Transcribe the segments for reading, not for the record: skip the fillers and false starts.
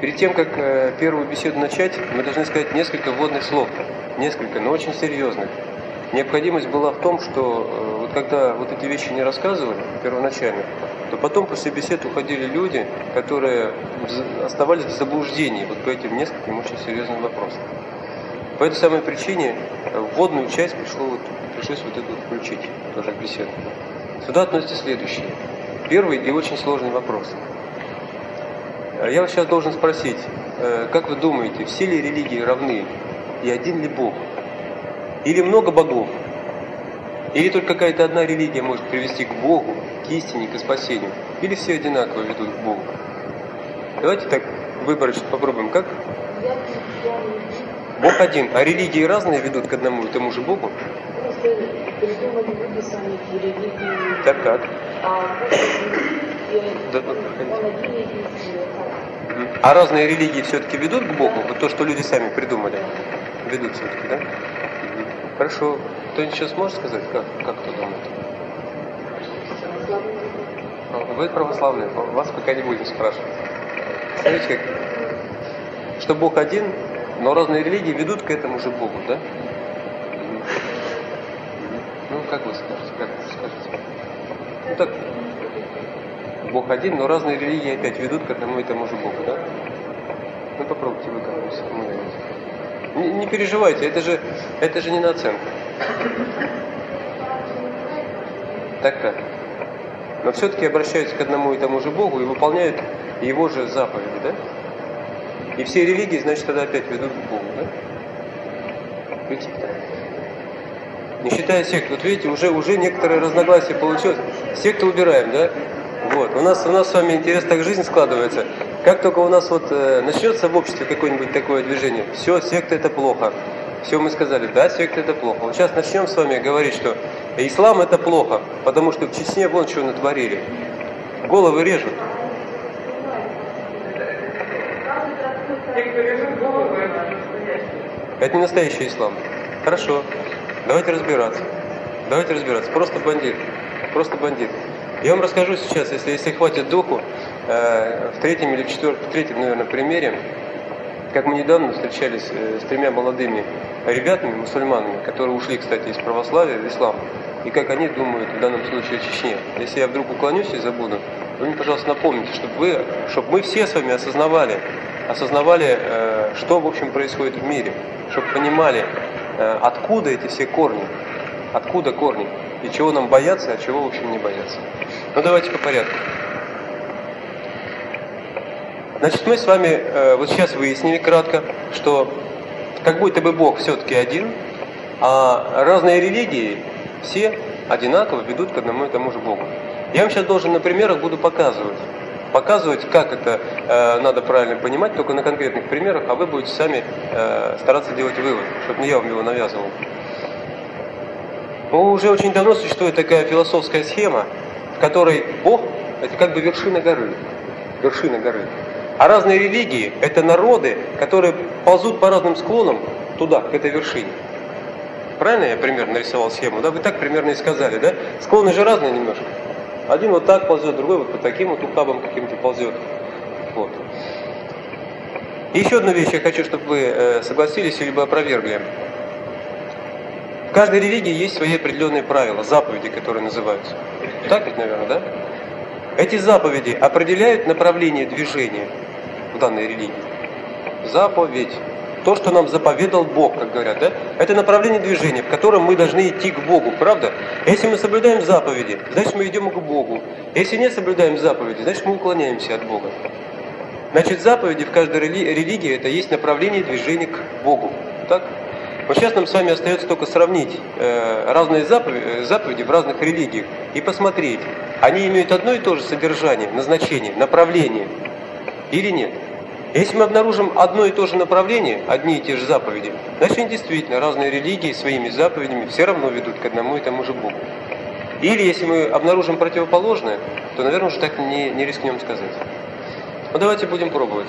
Перед тем, как первую беседу начать, мы должны сказать несколько вводных слов. Несколько, но очень серьезных. Необходимость была в том, что вот когда вот эти вещи не рассказывали первоначально, то потом после бесед уходили люди, которые оставались в заблуждении вот по этим нескольким очень серьезным вопросам. По этой самой причине вводную часть пришлось вот эту включить тоже в беседу. Сюда относится следующее. Первый и очень сложный вопрос. Я вас сейчас должен спросить, как вы думаете, все ли религии равны и один ли Бог? Или много богов? Или только какая-то одна религия может привести к Богу, к истине, к спасению? Или все одинаково ведут к Богу? Давайте так выборочно попробуем. Как? Бог один, а религии разные ведут к одному и тому же Богу? Просто придумали люди сами эти религии. Так как? А разные религии все-таки ведут к Богу? Вот то, что люди сами придумали, ведут все-таки, да? Хорошо. Кто-нибудь сейчас может сказать, как кто думает? Вы православные, вас пока не будем спрашивать. Смотрите, как? Что Бог один, но разные религии ведут к этому же Богу, да? Ну, как вы скажете? Ну так, Бог один, но разные религии опять ведут к одному и тому же Богу, да? Ну попробуйте вы как-нибудь. Не переживайте, это же не на оценку. Так. Но все-таки обращаются к одному и тому же Богу и выполняют Его же заповеди, да? И все религии, значит, тогда опять ведут к Богу, да? Видите? Не считая сект, вот видите, уже некоторые разногласия получилось. Секту убираем, да? Вот. У нас с вами интересно так жизнь складывается. Как только у нас вот начнется в обществе какое-нибудь такое движение, все, секта это плохо. Все мы сказали, да, секта это плохо. Вот сейчас начнем с вами говорить, что ислам это плохо, потому что в Чечне вон что натворили. Головы режут. Это не настоящий ислам. Хорошо. Давайте разбираться. Просто бандит. Я вам расскажу сейчас, если хватит духу, в третьем, наверное, примере, как мы недавно встречались с 3 молодыми ребятами, мусульманами, которые ушли, кстати, из православия в ислам, и как они думают в данном случае о Чечне. Если я вдруг уклонюсь и забуду, вы мне, пожалуйста, напомните, чтобы мы все с вами осознавали, что, в общем, происходит в мире, чтобы понимали, откуда эти все корни, и чего нам бояться, а чего, в общем, не бояться. Ну, давайте по порядку. Значит, мы с вами вот сейчас выяснили кратко, что как будто бы Бог все-таки один, а разные религии все одинаково ведут к одному и тому же Богу. Я вам сейчас должен на примерах буду показывать, как это надо правильно понимать, только на конкретных примерах, а вы будете сами стараться делать вывод, чтобы не я вам его навязывал. Ну, уже очень давно существует такая философская схема, в которой Бог – это как бы вершина горы. А разные религии – это народы, которые ползут по разным склонам туда, к этой вершине. Правильно я примерно нарисовал схему? Да, вы так примерно и сказали, да? Склоны же разные немножко. Один вот так ползет, другой вот по таким вот ухабам каким-то ползет. Вот. И еще одну вещь я хочу, чтобы вы согласились или бы опровергли. В каждой религии есть свои определенные правила, заповеди, которые называются. Так ведь, наверное, да? Эти заповеди определяют направление движения в данной религии. Заповедь. То, что нам заповедал Бог, как говорят, да? Это направление движения, в котором мы должны идти к Богу, правда? Если мы соблюдаем заповеди, значит мы идем к Богу. Если не соблюдаем заповеди, значит мы уклоняемся от Бога. Значит, заповеди в каждой религии это есть направление движения к Богу. Так? Вот сейчас нам с вами остается только сравнить разные заповеди в разных религиях и посмотреть, они имеют одно и то же содержание, назначение, направление или нет. Если мы обнаружим одно и то же направление, одни и те же заповеди, значит действительно разные религии своими заповедями все равно ведут к одному и тому же Богу. Или если мы обнаружим противоположное, то, наверное, уже так не рискнем сказать. Но давайте будем пробовать.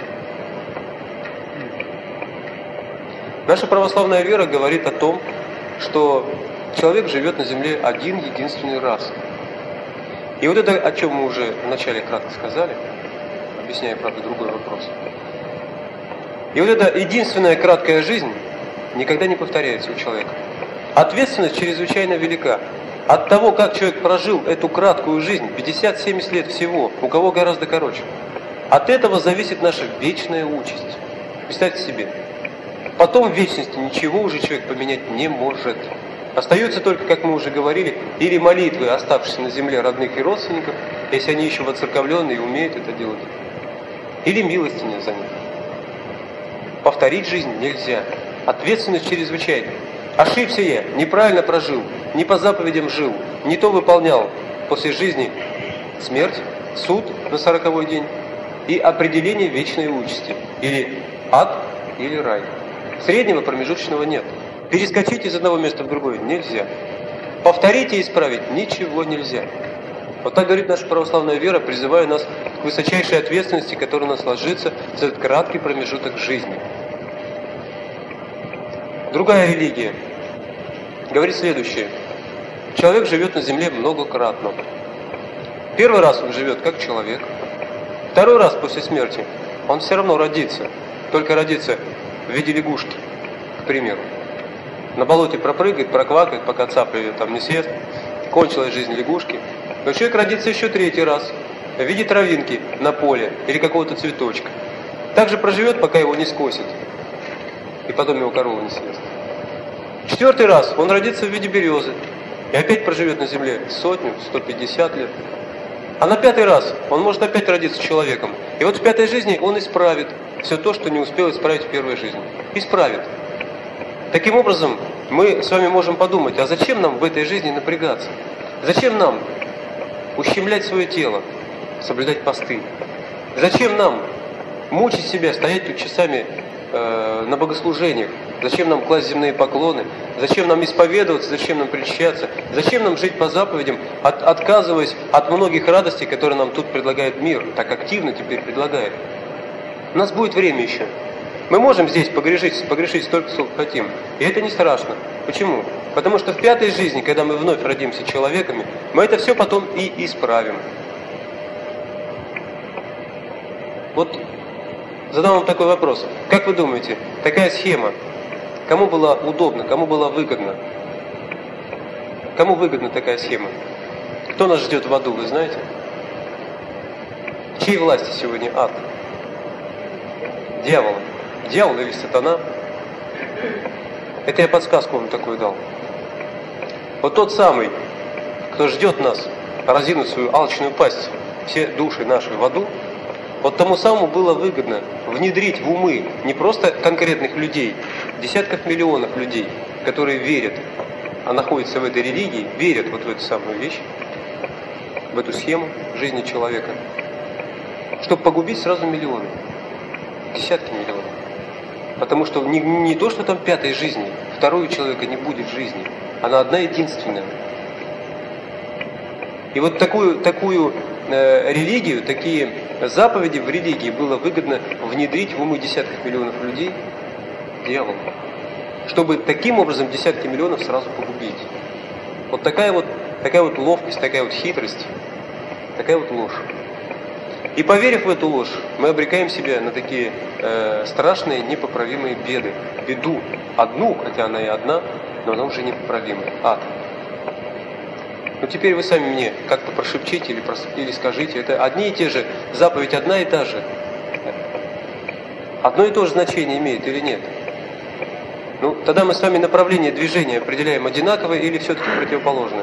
Наша православная вера говорит о том, что человек живет на земле один единственный раз. И вот это, о чем мы уже вначале кратко сказали, объясняя, правда, другой вопрос. И вот эта единственная краткая жизнь никогда не повторяется у человека. Ответственность чрезвычайно велика. От того, как человек прожил эту краткую жизнь, 50-70 лет всего, у кого гораздо короче, от этого зависит наша вечная участь. Представьте себе. Потом в вечности ничего уже человек поменять не может. Остается только, как мы уже говорили, или молитвы оставшихся на земле родных и родственников, если они еще воцерковленные и умеют это делать, или милостиня за них. Повторить жизнь нельзя. Ответственность чрезвычайная. Ошибся я, неправильно прожил, не по заповедям жил, не то выполнял. После жизни смерть, суд на 40-й день и определение вечной участи. Или ад, или рай. Среднего промежуточного нет. Перескочить из одного места в другое нельзя. Повторить и исправить ничего нельзя. Вот так говорит наша православная вера, призывая нас к высочайшей ответственности, которая у нас ложится за этот краткий промежуток жизни. Другая религия говорит следующее. Человек живет на земле многократно. Первый раз он живет как человек. Второй раз после смерти он все равно родится. Только родится в виде лягушки, к примеру. На болоте пропрыгает, проквакает, пока цапля ее там не съест. Кончилась жизнь лягушки. Но человек родится еще третий раз в виде травинки на поле или какого-то цветочка. Также проживет, пока его не скосит. И потом его корова не съест. Четвертый раз он родится в виде березы. И опять проживет на земле 100, 150 лет. А на пятый раз он может опять родиться человеком. И вот в пятой жизни он исправит все то, что не успел исправить в первой жизни. Исправит. Таким образом, мы с вами можем подумать, а зачем нам в этой жизни напрягаться? Зачем нам ущемлять свое тело, соблюдать посты? Зачем нам мучить себя, стоять тут часами на богослужениях? Зачем нам класть земные поклоны? Зачем нам исповедоваться? Зачем нам причащаться? Зачем нам жить по заповедям, отказываясь от многих радостей, которые нам тут предлагает мир, так активно теперь предлагает? У нас будет время еще. Мы можем здесь погрешить столько, сколько хотим. И это не страшно. Почему? Потому что в пятой жизни, когда мы вновь родимся человеками, мы это все потом и исправим. Вот задам вам такой вопрос. Как вы думаете, такая схема, кому была удобна, кому была выгодна? Кому выгодна такая схема? Кто нас ждет в аду, вы знаете? В чьей власти сегодня ад? Дьявола. Дьявол или сатана? Это я подсказку вам такую дал. Вот тот самый, кто ждет нас, разинув свою алчную пасть, все души наши в аду, вот тому самому было выгодно внедрить в умы не просто конкретных людей, десятков миллионов людей, которые верят, а находятся в этой религии, верят вот в эту самую вещь, в эту схему жизни человека, чтобы погубить сразу миллионы, десятки миллионов. Потому что не то, что там пятой жизни, второй у человека не будет жизни, она одна единственная. И вот такую религию, такие заповеди в религии было выгодно внедрить в умы десятков миллионов людей дьяволу, чтобы таким образом десятки миллионов сразу погубить. Вот такая вот ловкость, такая вот хитрость, такая вот ложь. И поверив в эту ложь, мы обрекаем себя на такие страшные, непоправимые беды. Беду одну, хотя она и одна, но она уже непоправимая. Ад. Ну теперь вы сами мне как-то прошепчите или скажите, это одни и те же, заповедь одна и та же. Одно и то же значение имеет или нет? Ну, тогда мы с вами направление движения определяем одинаковое или все-таки противоположное.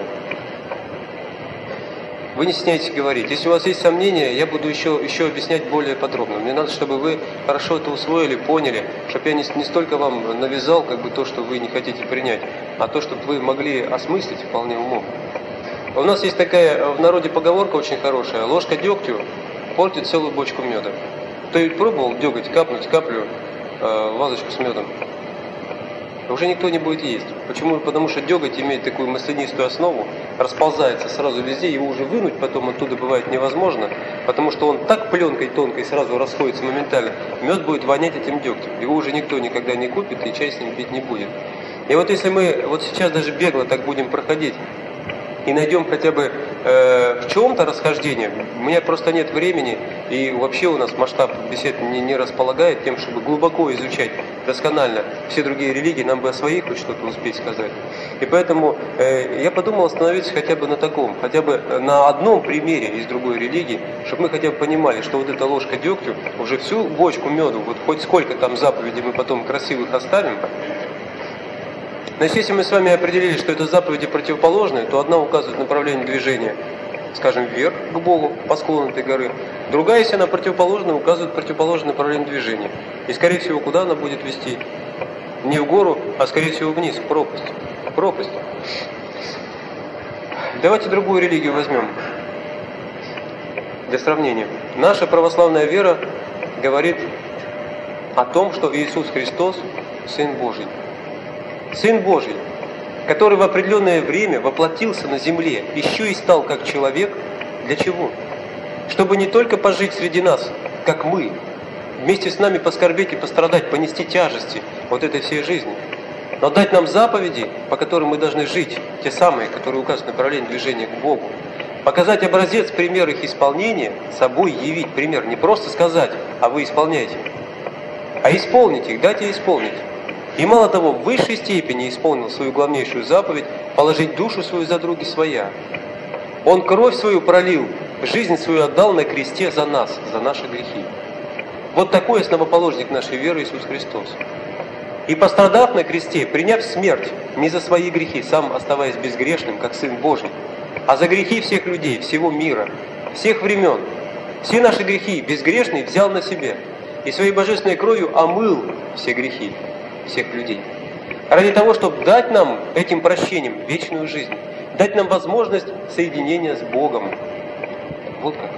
Вы не стесняйтесь говорить. Если у вас есть сомнения, я буду еще объяснять более подробно. Мне надо, чтобы вы хорошо это усвоили, поняли, чтобы я не столько вам навязал то, что вы не хотите принять, а то, чтобы вы могли осмыслить вполне умом. У нас есть такая в народе поговорка очень хорошая. Ложка дегтю портит целую бочку меда. Кто-нибудь пробовал деготь капнуть каплю в вазочку с медом? Уже никто не будет есть. Почему? Потому что деготь имеет такую маслянистую основу, расползается сразу везде, его уже вынуть потом оттуда бывает невозможно, потому что он так пленкой тонкой сразу расходится моментально, мед будет вонять этим дегтем. Его уже никто никогда не купит и чай с ним пить не будет. И вот если мы вот сейчас даже бегло так будем проходить и найдем хотя бы в чем-то расхождение, у меня просто нет времени И вообще у нас масштаб бесед не располагает тем, чтобы глубоко изучать досконально все другие религии, нам бы о своих хоть что-то успеть сказать. И поэтому я подумал остановиться хотя бы на таком, хотя бы на одном примере из другой религии, чтобы мы хотя бы понимали, что вот эта ложка дегтю уже всю бочку меду, вот хоть сколько там заповедей мы потом красивых оставим. Значит, если мы с вами определили, что это заповеди противоположные, то одна указывает направление движения, скажем, вверх к Богу по склону этой горы. Другая, если она противоположная, указывает противоположное направление движения. И, скорее всего, куда она будет вести? Не в гору, а, скорее всего, вниз, в пропасть. В пропасть. Давайте другую религию возьмем для сравнения. Наша православная вера говорит о том, что Иисус Христос – Сын Божий. Сын Божий, который в определенное время воплотился на земле, еще и стал как человек. Для чего? Чтобы не только пожить среди нас, как мы, вместе с нами поскорбеть и пострадать, понести тяжести вот этой всей жизни, но дать нам заповеди, по которым мы должны жить, те самые, которые указывают направление движения к Богу, показать образец, пример их исполнения, собой явить пример, не просто сказать, а вы исполняете, а исполнить их, дать и исполнить. И мало того, в высшей степени исполнил свою главнейшую заповедь положить душу свою за други своя. Он кровь свою пролил, жизнь свою отдал на кресте за нас, за наши грехи. Вот такой основоположник нашей веры Иисус Христос. И пострадав на кресте, приняв смерть не за свои грехи, сам оставаясь безгрешным, как Сын Божий, а за грехи всех людей, всего мира, всех времен, все наши грехи безгрешный взял на себя и своей божественной кровью омыл все грехи всех людей. Ради того, чтобы дать нам этим прощением вечную жизнь, дать нам возможность соединения с Богом. Вот как.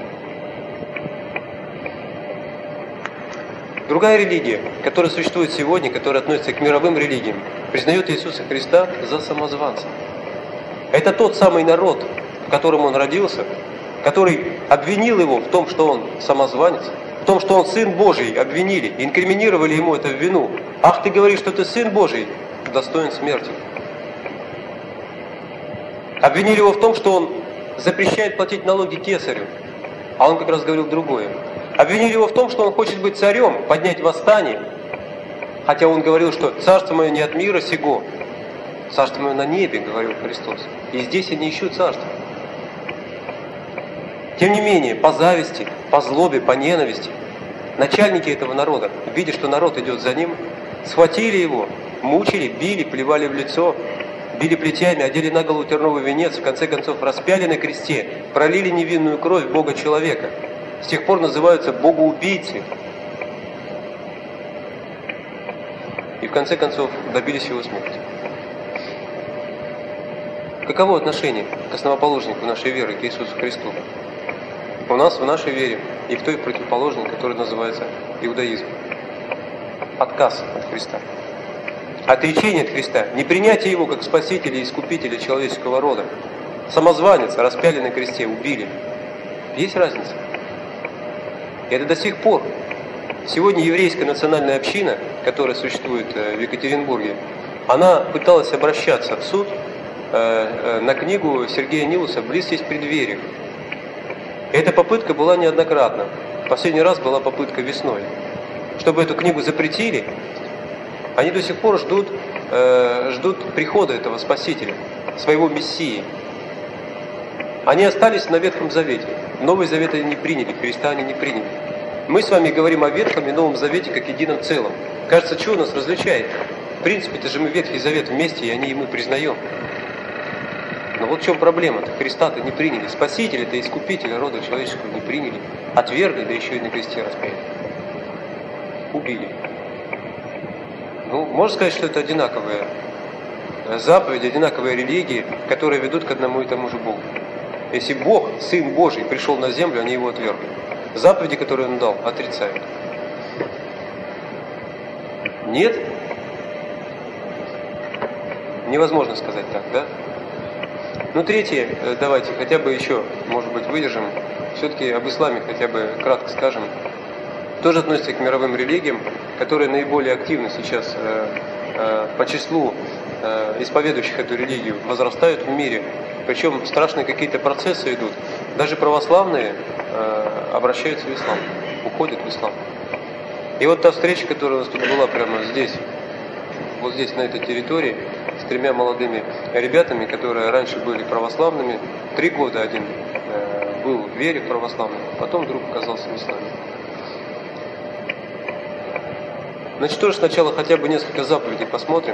Другая религия, которая существует сегодня, которая относится к мировым религиям, признает Иисуса Христа за самозванца. Это тот самый народ, в котором он родился, который обвинил его в том, что он самозванец, в том, что он Сын Божий, обвинили, инкриминировали ему это в вину. Ах, ты говоришь, что ты Сын Божий, достоин смерти. Обвинили его в том, что он запрещает платить налоги кесарю, а он как раз говорил другое. Обвинили его в том, что он хочет быть царем, поднять восстание, хотя он говорил, что царство мое не от мира сего, царство мое на небе, говорил Христос. И здесь я не ищу царства. Тем не менее, по зависти, по злобе, по ненависти, начальники этого народа, видя, что народ идет за ним, схватили его, мучили, били, плевали в лицо, били плетями, одели на голову терновый венец, в конце концов распяли на кресте, пролили невинную кровь Бога-человека. С тех пор называются богоубийцы. И в конце концов добились его смерти. Каково отношение к основоположнику нашей веры, к Иисусу Христу? У нас в нашей вере и в той противоположной, которая называется иудаизм. Отказ от Христа. Отречение от Христа, непринятие Его как Спасителя и Искупителя человеческого рода. Самозванец, распяли на кресте, убили. Есть разница? И это до сих пор. Сегодня еврейская национальная община, которая существует в Екатеринбурге, она пыталась обращаться в суд на книгу Сергея Нилуса «Близ есть преддверие». Эта попытка была неоднократна. Последний раз была попытка весной. Чтобы эту книгу запретили, они до сих пор ждут прихода этого Спасителя, своего Мессии. Они остались на Ветхом Завете. Новый Завет они не приняли, Христа они не приняли. Мы с вами говорим о Ветхом и Новом Завете как едином целом. Кажется, что нас различает? В принципе, это же мы Ветхий Завет вместе, и мы признаем. Но вот в чем проблема-то. Христа-то не приняли. Спасителя-то, Искупителя рода человеческого не приняли. Отвергли, да еще и на кресте распяли. Убили. Ну, можно сказать, что это одинаковые заповеди, одинаковые религии, которые ведут к одному и тому же Богу. Если Бог, Сын Божий, пришел на землю, они его отвергли. Заповеди, которые он дал, отрицают. Нет? Невозможно сказать так, да? Ну, третье, давайте хотя бы еще, может быть, выдержим. Все-таки об исламе хотя бы кратко скажем. Тоже относится к мировым религиям, которые наиболее активно сейчас по числу исповедующих эту религию возрастают в мире. Причем страшные какие-то процессы идут. Даже православные обращаются в ислам, уходят в ислам. И вот та встреча, которая у нас тут была прямо здесь, вот здесь, на этой территории, с 3 молодыми ребятами, которые раньше были православными, 3 года один был в вере православной, потом вдруг оказался в исламе. Значит, тоже сначала хотя бы несколько заповедей посмотрим.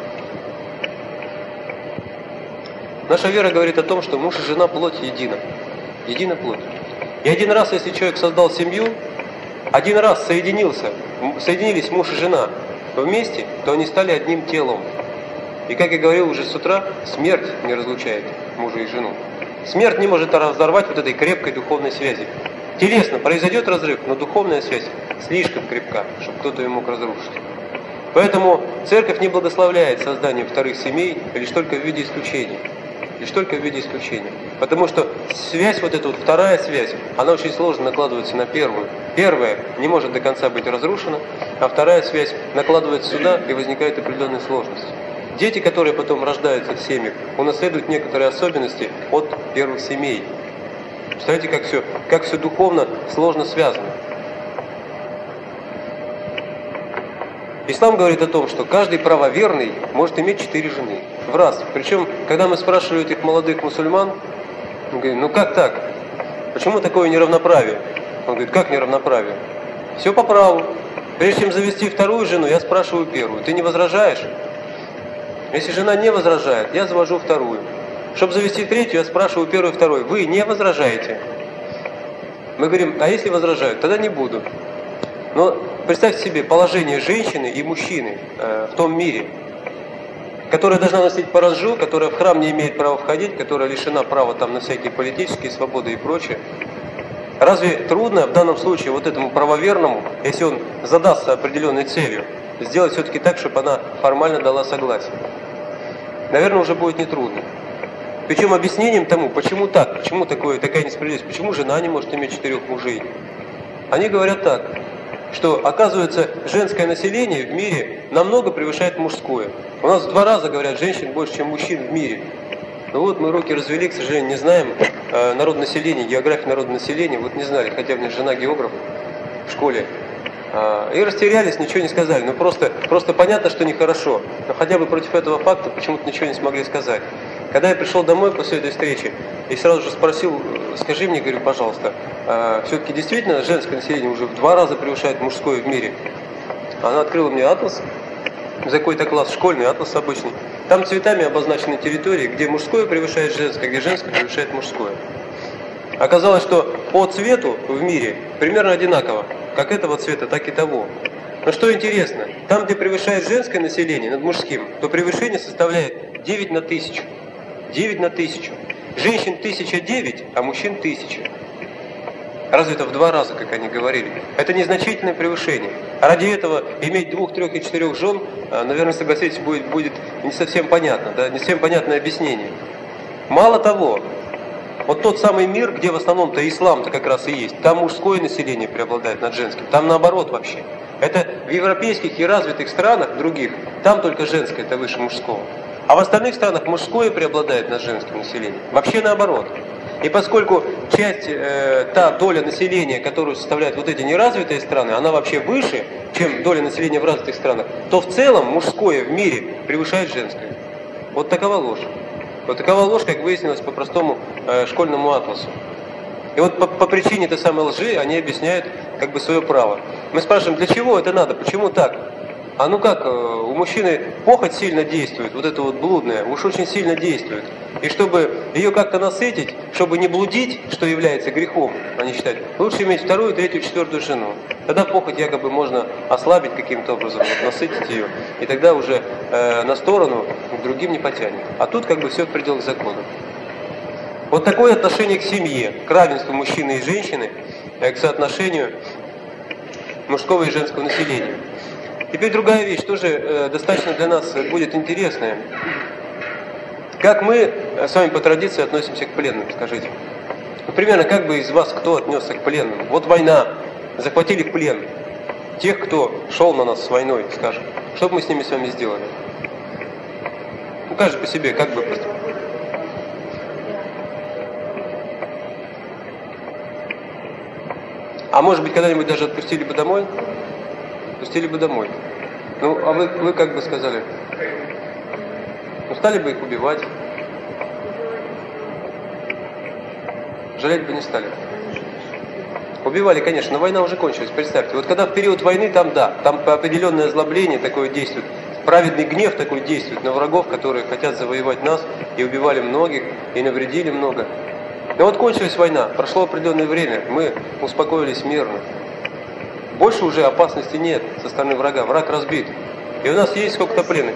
Наша вера говорит о том, что муж и жена плоть едина. Едина плоть. И один раз, если человек создал семью, один раз соединились муж и жена вместе, то они стали одним телом. И как я говорил уже с утра, смерть не разлучает мужа и жену. Смерть не может разорвать вот этой крепкой духовной связи. Телесно произойдет разрыв, но духовная связь слишком крепка, чтобы кто-то ее мог разрушить. Поэтому церковь не благословляет создание вторых семей лишь только в виде исключения. Лишь только в виде исключения. Потому что связь, вот эта вот вторая связь, она очень сложно накладывается на первую. Первая не может до конца быть разрушена, а вторая связь накладывается сюда, и возникает определенная сложность. Дети, которые потом рождаются в семьях, унаследуют некоторые особенности от первых семей. Представляете, как все духовно сложно связано. Ислам говорит о том, что каждый правоверный может иметь 4 жены в раз. Причем, когда мы спрашивали этих молодых мусульман, мы говорим, ну как так? Почему такое неравноправие? Он говорит, как неравноправие? Все по праву. Прежде чем завести вторую жену, я спрашиваю первую. Ты не возражаешь? Если жена не возражает, я завожу вторую. Чтобы завести третью, я спрашиваю первую и вторую. Вы не возражаете? Мы говорим, а если возражают, тогда не буду. Но представьте себе положение женщины и мужчины в том мире, которая должна носить паранджу, которая в храм не имеет права входить, которая лишена права там на всякие политические свободы и прочее. Разве трудно в данном случае вот этому правоверному, если он задастся определенной целью, сделать все-таки так, чтобы она формально дала согласие? Наверное, уже будет нетрудно. Причем объяснением тому, почему так, почему такая несправедливость, почему жена не может иметь 4 мужей. Они говорят так, что, оказывается, женское население в мире намного превышает мужское. У нас в 2 раза, говорят, женщин больше, чем мужчин в мире. Ну вот мы руки развели, к сожалению, не знаем народонаселения, географии народонаселения, вот не знали, хотя у меня жена географ в школе. И растерялись, ничего не сказали. Ну просто понятно, что нехорошо. Но хотя бы против этого факта почему-то ничего не смогли сказать. Когда я пришел домой после этой встречи и сразу же спросил, скажи мне, говорю, пожалуйста, все-таки действительно женское население уже в 2 раза превышает мужское в мире? Она открыла мне атлас, за какой-то класс, школьный атлас обычный. Там цветами обозначены территории, где мужское превышает женское, где женское превышает мужское. Оказалось, что по цвету в мире примерно одинаково, как этого цвета, так и того. Но что интересно, там, где превышает женское население над мужским, то превышение составляет 9 на 1000. 9 на 1000. Женщин 1009, а мужчин 1000. Разве это в 2 раза, как они говорили? Это незначительное превышение. А ради этого иметь 2, 3 и 4 жен, наверное, согласитесь, будет не совсем понятно, да? Не совсем понятное объяснение. Мало того, вот тот самый мир, где в основном-то ислам-то как раз и есть, там мужское население преобладает над женским, там наоборот вообще. Это в европейских и развитых странах других, там только женское это выше мужского. А в остальных странах мужское преобладает над женским населением. Вообще наоборот. И поскольку та доля населения, которую составляют вот эти неразвитые страны, она вообще выше, чем доля населения в развитых странах, то в целом мужское в мире превышает женское. Вот такова ложь. Вот такова ложь, как выяснилось по простому школьному атласу. И вот по причине этой самой лжи они объясняют как бы свое право. Мы спрашиваем, для чего это надо, почему так? А ну как, у мужчины похоть сильно действует, вот это вот блудное, уж очень сильно действует. И чтобы ее как-то насытить, чтобы не блудить, что является грехом, они считают, лучше иметь 2, 3, 4 жену. Тогда похоть якобы можно ослабить каким-то образом, насытить ее, и тогда уже на сторону к другим не потянет. А тут как бы все в пределах закона. Вот такое отношение к семье, к равенству мужчины и женщины, к соотношению мужского и женского населения. Теперь другая вещь, тоже достаточно для нас будет интересная. Как мы с вами по традиции относимся к пленным, скажите? Ну, примерно как бы из вас кто отнесся к пленным? Вот война, захватили в плен тех, кто шел на нас с войной, скажем. Что бы мы с ними с вами сделали? Ну, каждый по себе, как бы поступил? А может быть, когда-нибудь даже отпустили бы домой? Отпустили бы домой. Ну, а вы как бы сказали? Ну, стали бы их убивать. Жалеть бы не стали. Убивали, конечно, но война уже кончилась, представьте. Вот когда в период войны, там да, там определенное озлобление такое действует. Праведный гнев такой действует на врагов, которые хотят завоевать нас, и убивали многих, и навредили много. Но вот кончилась война, прошло определенное время, мы успокоились мирно. Больше уже опасности нет со стороны врага, враг разбит. И у нас есть сколько-то пленных.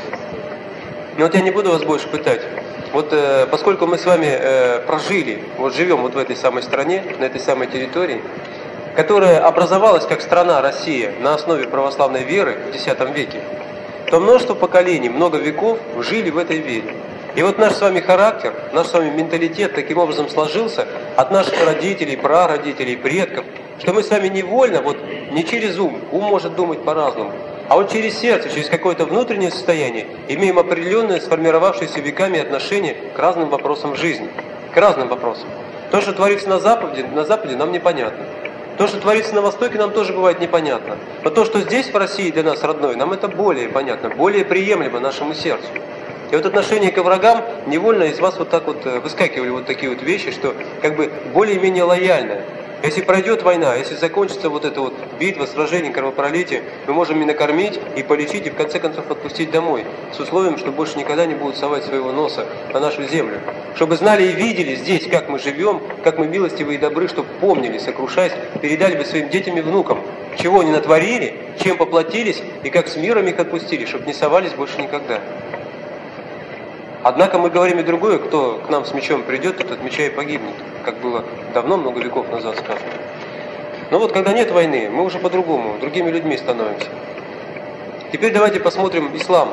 Но вот я не буду вас больше пытать. Вот поскольку мы с вами прожили, вот живем вот в этой самой стране, на этой самой территории, которая образовалась как страна Россия на основе православной веры в X веке, то множество поколений, много веков жили в этой вере. И вот наш с вами характер, наш с вами менталитет таким образом сложился от наших родителей, прародителей, предков, что мы с вами невольно, вот не через ум может думать по-разному, а вот через сердце, через какое-то внутреннее состояние имеем определенное сформировавшееся веками отношение к разным вопросам жизни, к разным вопросам. То, что творится на Западе нам непонятно. То, что творится на Востоке, нам тоже бывает непонятно. Но то, что здесь, в России, для нас родной, нам это более понятно, более приемлемо нашему сердцу. И вот отношение к врагам невольно из вас вот так вот выскакивали вот такие вот вещи, что как бы более-менее лояльное. Если пройдет война, если закончится вот эта вот битва, сражение, кровопролитие, мы можем и накормить, и полечить, и в конце концов отпустить домой. С условием, что больше никогда не будут совать своего носа на нашу землю. Чтобы знали и видели здесь, как мы живем, как мы милостивы и добры, чтобы помнили, сокрушаясь, передали бы своим детям и внукам, чего они натворили, чем поплатились, и как с миром их отпустили, чтобы не совались больше никогда. Однако мы говорим и другое, кто к нам с мечом придет, тот от меча и погибнет, как было давно, много веков назад сказано. Но вот когда нет войны, мы уже по-другому, другими людьми становимся. Теперь давайте посмотрим ислам.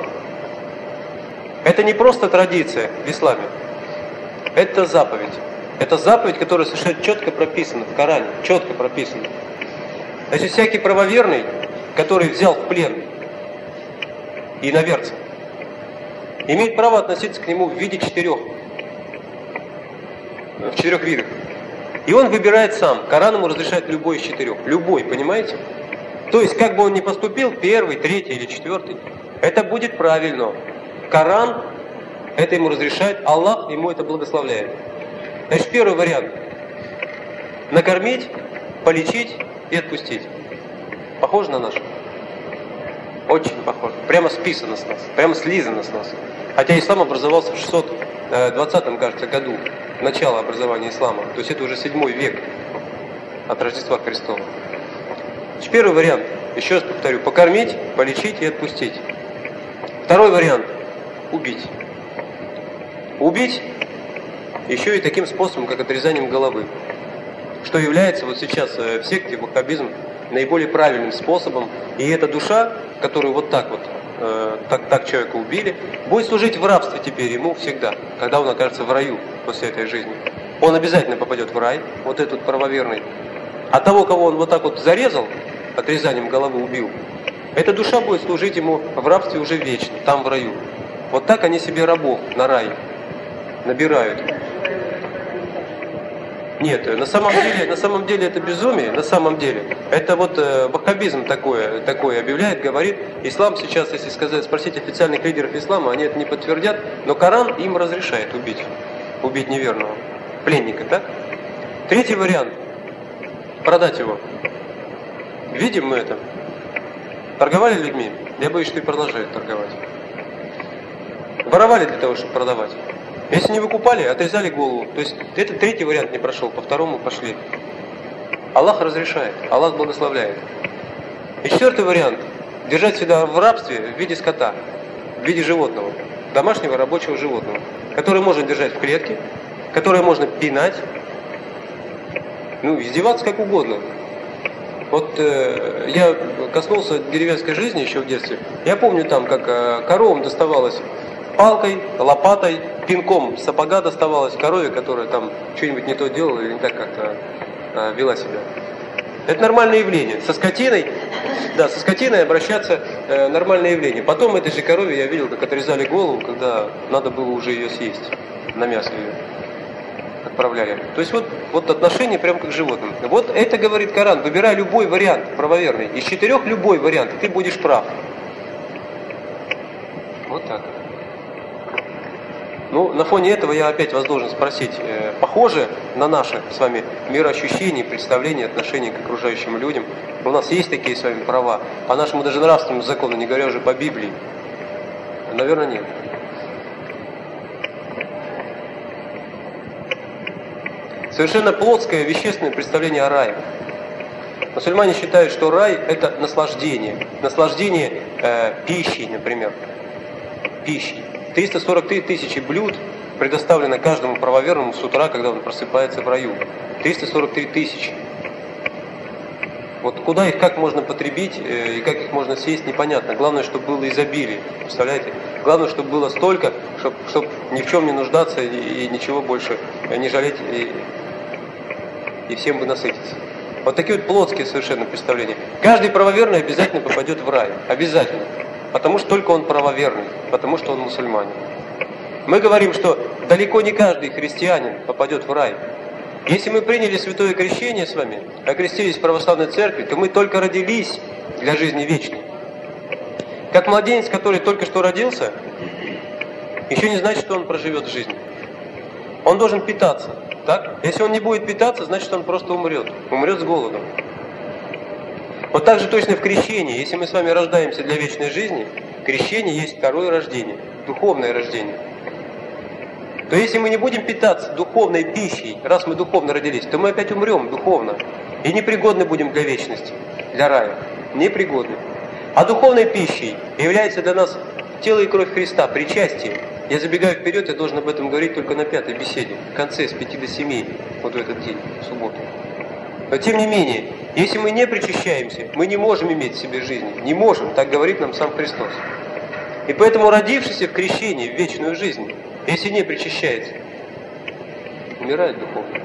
Это не просто традиция в исламе, это заповедь. Это заповедь, которая совершенно четко прописана в Коране, четко прописана. Значит, всякий правоверный, который взял в плен иноверца, имеет право относиться к нему в виде в четырех видах. И он выбирает сам. Коран ему разрешает любой из четырех. Любой, понимаете? То есть, как бы он ни поступил, первый, третий или четвертый, это будет правильно. Коран это ему разрешает, Аллах ему это благословляет. Значит, первый вариант. Накормить, полечить и отпустить. Похоже на наш? Очень похоже. Прямо списано с нас, прямо слизано с нас. Хотя ислам образовался в 620, кажется, году, начало образования ислама. То есть это уже 7 век от Рождества Христова. Значит, первый вариант, еще раз повторю, покормить, полечить и отпустить. Второй вариант – убить. Убить еще и таким способом, как отрезанием головы. Что является вот сейчас в секте ваххабизм наиболее правильным способом. И эта душа, которую вот так вот, так человека убили, будет служить в рабстве теперь ему всегда, когда он окажется в раю после этой жизни. Он обязательно попадет в рай, вот этот правоверный. А того, кого он вот так вот зарезал, отрезанием головы убил, эта душа будет служить ему в рабстве уже вечно, там в раю. Вот так они себе рабов на рай набирают. Нет, на самом деле это безумие, на самом деле. Это вот ваххабизм такое объявляет, говорит. Ислам сейчас, если спросить официальных лидеров ислама, они это не подтвердят, но Коран им разрешает убить неверного пленника, так? Третий вариант – продать его. Видим мы это? Торговали людьми? Я боюсь, что и продолжают торговать. Воровали для того, чтобы продавать. Если не выкупали, отрезали голову. То есть этот третий вариант не прошел, по второму пошли. Аллах разрешает, Аллах благословляет. И четвертый вариант – держать себя в рабстве в виде скота, в виде животного, домашнего рабочего животного, которое можно держать в клетке, которое можно пинать, издеваться как угодно. Вот я коснулся деревенской жизни еще в детстве. Я помню там, как коровам доставалось палкой, лопатой, пинком сапога доставалось корове, которая там что-нибудь не то делала или не так как-то вела себя. Это нормальное явление. Со скотиной обращаться нормальное явление. Потом этой же корове я видел, как отрезали голову, когда надо было уже ее съесть, на мясо ее. отправляли. То есть вот отношение прям как к животным. Вот это говорит Коран. Выбирай любой вариант правоверный. Из 4 любой вариант, и ты будешь прав. Вот так. Ну, на фоне этого я опять вас должен спросить, похоже на наше с вами мироощущение, представление, отношение к окружающим людям? У нас есть такие с вами права, по нашему даже нравственному закону, не говоря уже по Библии? Наверное, нет. Совершенно плотское, вещественное представление о рае. Мусульмане считают, что рай – это наслаждение. Наслаждение пищей, например. Пищей. 343 тысячи блюд предоставлено каждому правоверному с утра, когда он просыпается в раю. 343 тысячи. Вот куда их, как можно потребить и как их можно съесть, непонятно. Главное, чтобы было изобилие. Представляете? Главное, чтобы было столько, чтобы ни в чем не нуждаться и ничего больше не жалеть и всем бы насытиться. Вот такие вот плотские совершенно представления. Каждый правоверный обязательно попадет в рай. Обязательно. Потому что только он правоверный. Потому что он мусульманин. Мы говорим, что далеко не каждый христианин попадет в рай. Если мы приняли святое крещение с вами, окрестились в православной церкви, то мы только родились для жизни вечной. Как младенец, который только что родился, еще не значит, что он проживет жизнь. Он должен питаться. Так? Если он не будет питаться, значит, он просто умрет. Умрет с голодом. Вот так же точно в крещении. Если мы с вами рождаемся для вечной жизни, крещение есть второе рождение, духовное рождение. То если мы не будем питаться духовной пищей, раз мы духовно родились, то мы опять умрем духовно. И непригодны будем для вечности, для рая. Непригодны. А духовной пищей является для нас тело и кровь Христа, причастие. Я забегаю вперед, я должен об этом говорить только на 5-й беседе, в конце, с 5 до 7, вот в этот день, в субботу. Но тем не менее, если мы не причащаемся, мы не можем иметь в себе жизни. Не можем, так говорит нам сам Христос. И поэтому родившийся в крещении, в вечную жизнь, если не причащается, умирает духовно.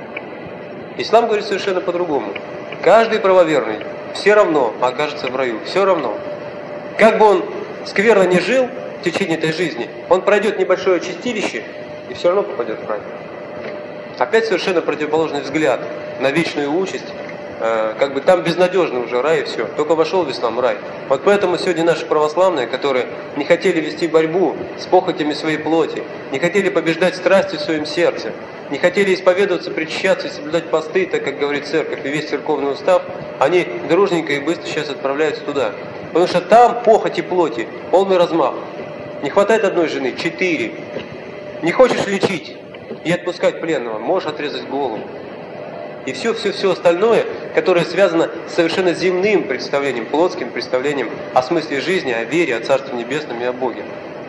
Ислам говорит совершенно по-другому. Каждый правоверный все равно окажется в раю. Все равно. Как бы он скверно не жил в течение этой жизни, он пройдет небольшое чистилище и все равно попадет в рай. Опять совершенно противоположный взгляд на вечную участь. Как бы там безнадежно уже рай и все. Только вошел в ислам рай. Вот поэтому сегодня наши православные, которые не хотели вести борьбу с похотями своей плоти, не хотели побеждать страсти в своем сердце, не хотели исповедоваться, причащаться и соблюдать посты, так как говорит церковь и весь церковный устав, они дружненько и быстро сейчас отправляются туда. Потому что там похоти плоти, полный размах. Не хватает одной жены, 4. Не хочешь лечить и отпускать пленного, можешь отрезать голову. И все остальное, которое связано с совершенно земным представлением, плотским представлением о смысле жизни, о вере, о Царстве Небесном и о Боге.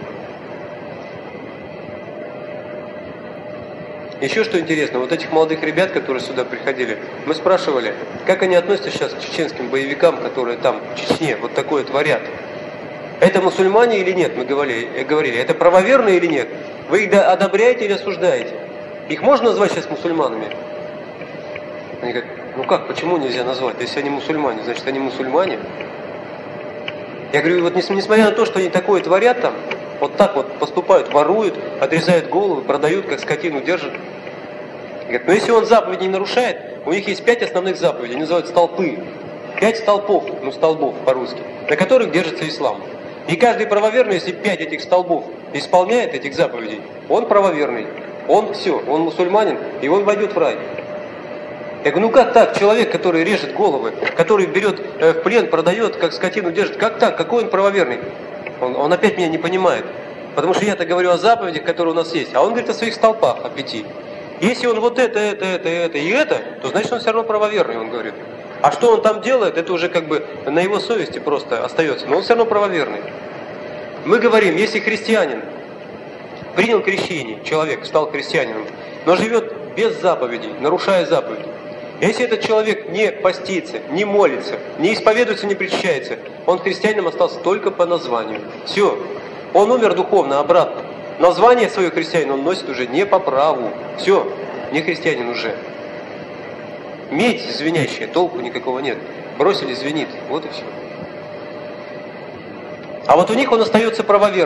Еще что интересно, вот этих молодых ребят, которые сюда приходили, мы спрашивали, как они относятся сейчас к чеченским боевикам, которые там, в Чечне, вот такое творят. Это мусульмане или нет, мы говорили, это правоверные или нет? Вы их одобряете или осуждаете? Их можно назвать сейчас мусульманами? Они говорят, ну как, почему нельзя назвать? Если они мусульмане, значит они мусульмане. Я говорю, вот несмотря на то, что они такое творят там, вот так вот поступают, воруют, отрезают головы, продают, как скотину держат. Говорят, но если он заповеди не нарушает, у них есть 5 основных заповедей, они называют столпы. 5 столпов, столбов по-русски, на которых держится ислам. И каждый правоверный, если 5 этих столбов исполняет, этих заповедей, он правоверный, он все, он мусульманин, и он войдет в рай. Я говорю, ну как так? Человек, который режет головы, который берет в плен, продает, как скотину держит, как так? Какой он правоверный? Он опять меня не понимает. Потому что я-то говорю о заповедях, которые у нас есть, а он говорит о своих столпах, о 5. Если он вот это, и это, то значит он все равно правоверный, он говорит. А что он там делает, это уже как бы на его совести просто остается, но он все равно правоверный. Мы говорим, если христианин принял крещение, человек стал христианином, но живет без заповедей, нарушая заповеди, если этот человек не постится, не молится, не исповедуется, не причащается, он христианином остался только по названию. Все. Он умер духовно, обратно. Название свое христианин он носит уже не по праву. Все. Не христианин уже. Медь звенящая, толку никакого нет. Бросили, звенит. Вот и все. А вот у них он остается правоверным.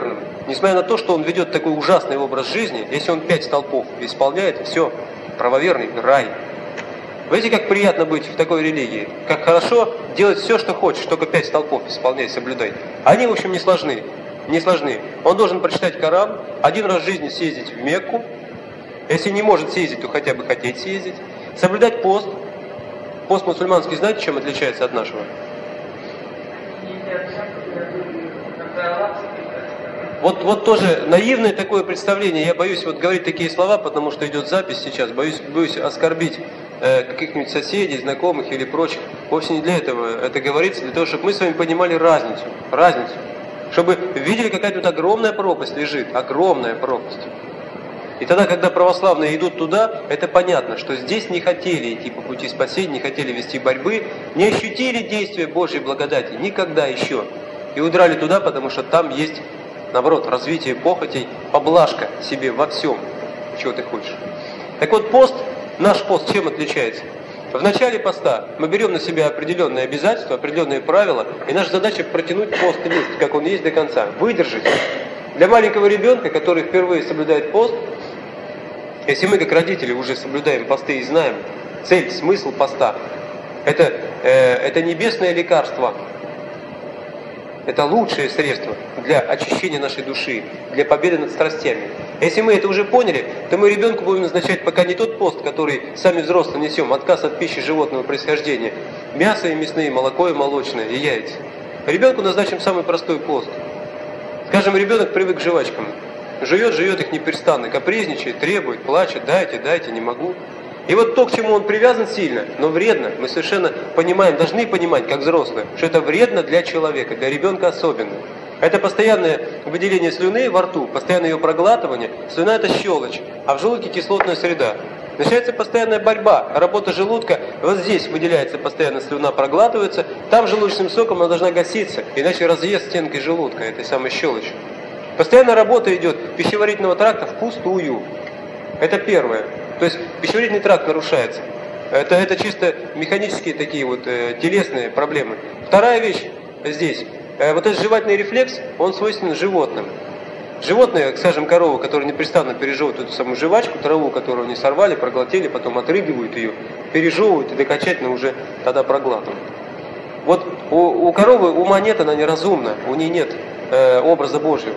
Несмотря на то, что он ведет такой ужасный образ жизни, если он 5 столпов исполняет, все, правоверный, рай. Видите, как приятно быть в такой религии? Как хорошо делать все, что хочешь, только 5 столпов исполняй, соблюдай. Они, в общем, не сложны. Не сложны. Он должен прочитать Коран, 1 раз в жизни съездить в Мекку. Если не может съездить, то хотя бы хотеть съездить. Соблюдать пост. Пост мусульманский, знаете, чем отличается от нашего? Вот тоже наивное такое представление. Я боюсь вот говорить такие слова, потому что идет запись сейчас. Боюсь оскорбить каких-нибудь соседей, знакомых или прочих. Вовсе не для этого это говорится, для того, чтобы мы с вами понимали разницу. Чтобы видели, какая тут огромная пропасть лежит. Огромная пропасть. И тогда, когда православные идут туда, это понятно, что здесь не хотели идти по пути спасения, не хотели вести борьбы, не ощутили действия Божьей благодати никогда еще. И удрали туда, потому что там есть, наоборот, развитие похотей, поблажка себе во всем, чего ты хочешь. Так вот, пост, наш пост чем отличается? В начале поста мы берем на себя определенные обязательства, определенные правила, и наша задача протянуть пост весь, как он есть, до конца, выдержать. Для маленького ребенка, который впервые соблюдает пост, если мы, как родители, уже соблюдаем посты и знаем цель, смысл поста, это небесное лекарство, это лучшее средство для очищения нашей души, для победы над страстями. Если мы это уже поняли, то мы ребенку будем назначать пока не тот пост, который сами взрослые несем, отказ от пищи животного происхождения, мясо и мясные, молоко и молочное, и яйца. Ребенку назначим самый простой пост. Скажем, ребенок привык к жвачкам. Жует их непрестанно, капризничает, требует, плачет, дайте, не могу. И вот то, к чему он привязан сильно, но вредно, мы совершенно понимаем, должны понимать, как взрослые, что это вредно для человека, для ребенка особенно. Это постоянное выделение слюны во рту, постоянное ее проглатывание. Слюна – это щелочь, а в желудке кислотная среда. Начинается постоянная борьба, работа желудка. Вот здесь выделяется постоянно слюна, проглатывается. Там желудочным соком она должна гаситься, иначе разъест стенкой желудка, этой самой щелочью. Постоянно работа идет пищеварительного тракта впустую. Это первое. То есть пищеварительный тракт нарушается. Это чисто механические такие вот телесные проблемы. Вторая вещь здесь. Вот этот жевательный рефлекс, он свойственен животным. Животные, скажем, коровы, которые непрестанно пережевывают эту самую жвачку, траву, которую они сорвали, проглотили, потом отрыгивают ее, пережевывают и окончательно уже тогда проглатывают. Вот у коровы ума нет, она неразумна, у нее нет образа Божьего.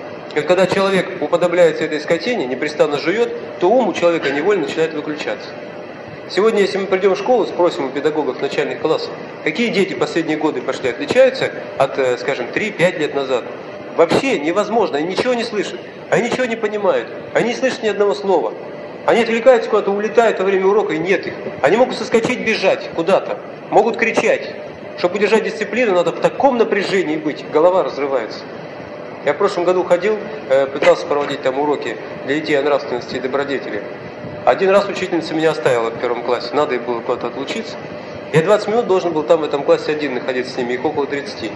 И когда человек уподобляется этой скотине, непрестанно жует, то ум у человека невольно начинает выключаться. Сегодня, если мы придем в школу, спросим у педагогов начальных классов, какие дети последние годы пошли, отличаются от, скажем, 3-5 лет назад. Вообще невозможно, они ничего не слышат, они ничего не понимают, они не слышат ни одного слова. Они отвлекаются куда-то, улетают во время урока, и нет их. Они могут соскочить, бежать куда-то, могут кричать. Чтобы удержать дисциплину, надо в таком напряжении быть, голова разрывается. Я в прошлом году ходил, пытался проводить там уроки для детей о нравственности и добродетели. Один раз учительница меня оставила в 1 классе, надо ей было куда-то отлучиться. Я 20 минут должен был там в этом классе один находиться с ними, их около 30.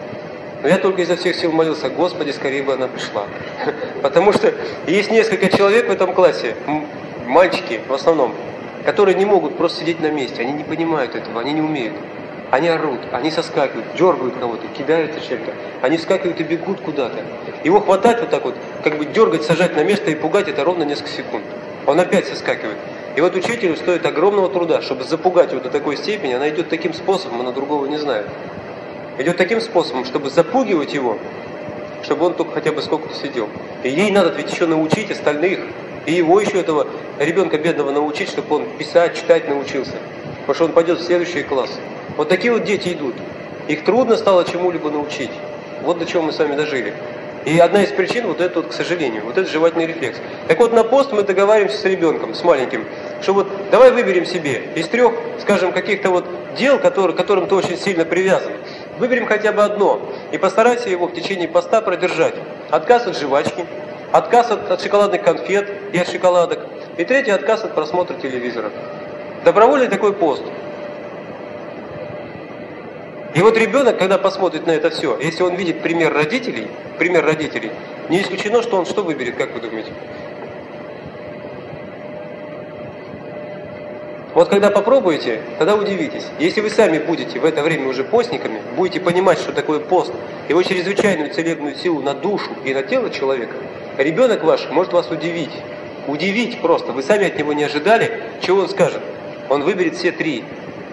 Но я только изо всех сил молился: Господи, скорее бы она пришла. Потому что есть несколько человек в этом классе, мальчики в основном, которые не могут просто сидеть на месте, они не понимают этого, они не умеют. Они орут, они соскакивают, дергают кого-то, кидаются чем-то. Они вскакивают и бегут куда-то. Его хватать вот так вот, как бы дергать, сажать на место и пугать — это ровно несколько секунд. Он опять соскакивает. И вот учителю стоит огромного труда, чтобы запугать его до такой степени. Она идет таким способом, она другого не знает. Идет таким способом, чтобы запугивать его, чтобы он только хотя бы сколько-то сидел. И ей надо ведь еще научить остальных. И его еще, этого ребенка бедного, научить, чтобы он писать, читать научился. Потому что он пойдет в следующий класс. Вот такие вот дети идут. Их трудно стало чему-либо научить. Вот до чего мы с вами дожили. И одна из причин вот это вот, к сожалению, вот этот жевательный рефлекс. Так вот, на пост мы договариваемся с ребенком, с маленьким, что вот давай выберем себе из 3, скажем, каких-то вот дел, к которым ты очень сильно привязан. Выберем хотя бы одно и постарайся его в течение поста продержать. Отказ от жвачки, отказ от шоколадных конфет и от шоколадок. И 3, отказ от просмотра телевизора. Добровольный такой пост. И вот ребенок, когда посмотрит на это все, если он видит пример родителей, не исключено, что он что выберет, как вы думаете? Вот когда попробуете, тогда удивитесь. Если вы сами будете в это время уже постниками, будете понимать, что такое пост, его чрезвычайную целебную силу на душу и на тело человека, ребенок ваш может вас удивить. Удивить просто. Вы сами от него не ожидали, чего он скажет. Он выберет все 3.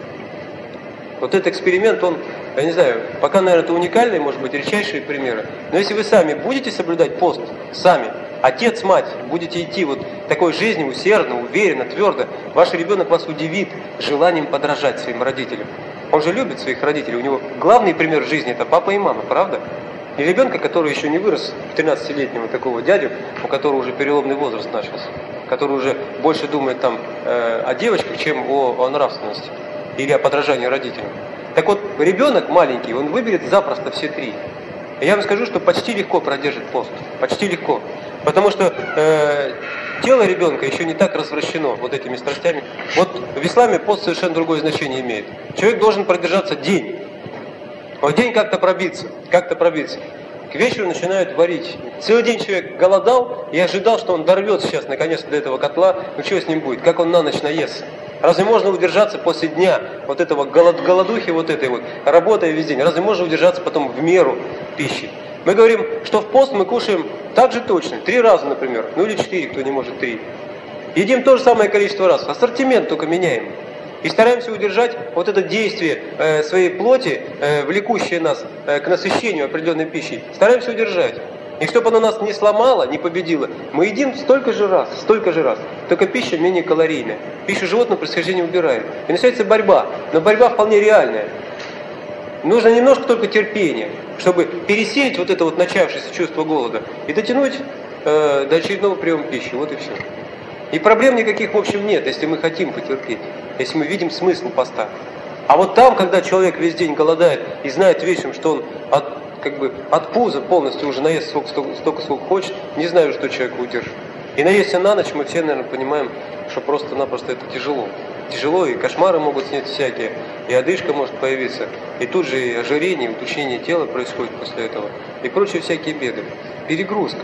Вот этот эксперимент, он, я не знаю, пока, наверное, это уникальные, может быть, редчайшие примеры. Но если вы сами будете соблюдать пост, сами, отец, мать, будете идти вот такой жизнью усердно, уверенно, твердо, ваш ребенок вас удивит желанием подражать своим родителям. Он же любит своих родителей, у него главный пример в жизни – это папа и мама, правда? И ребенка, который еще не вырос в 13-летнего такого дядю, у которого уже переломный возраст начался, который уже больше думает там о девочках, чем о нравственности или о подражании родителям. Так вот, ребенок маленький, он выберет запросто все 3. И я вам скажу, что почти легко продержит пост. Почти легко. Потому что тело ребенка еще не так развращено вот этими страстями. Вот в исламе пост совершенно другое значение имеет. Человек должен продержаться день. Вот день как-то пробиться. К вечеру начинают варить. Целый день человек голодал и ожидал, что он дорвет сейчас наконец-то до этого котла. Ну что с ним будет? Как он на ночь наестся? Разве можно удержаться после дня вот этого голодухи, вот этой вот, работая весь день? Разве можно удержаться потом в меру пищи? Мы говорим, что в пост мы кушаем так же точно, 3 раза, например, ну или 4, кто не может 3. Едим то же самое количество раз, ассортимент только меняем. И стараемся удержать вот это действие своей плоти, влекущее нас к насыщению определенной пищей. Стараемся удержать. И чтобы она нас не сломала, не победила, мы едим столько же раз. Только пища менее калорийная. Пищу животного происхождения убираем. И начинается борьба. Но борьба вполне реальная. Нужно немножко только терпения, чтобы пересилить вот это вот начавшееся чувство голода и дотянуть до очередного приема пищи. Вот и все. И проблем никаких, в общем, нет, если мы хотим потерпеть, если мы видим смысл поста. А вот там, когда человек весь день голодает и знает вечером, что он от пуза полностью уже наест столько, сколько хочет, не знаю, что человек удержит. И наесться на ночь мы все, наверное, понимаем, что просто-напросто это тяжело. Тяжело, и кошмары могут сниться всякие, и одышка может появиться, и тут же и ожирение, и уточнение тела происходит после этого, и прочие всякие беды. Перегрузка.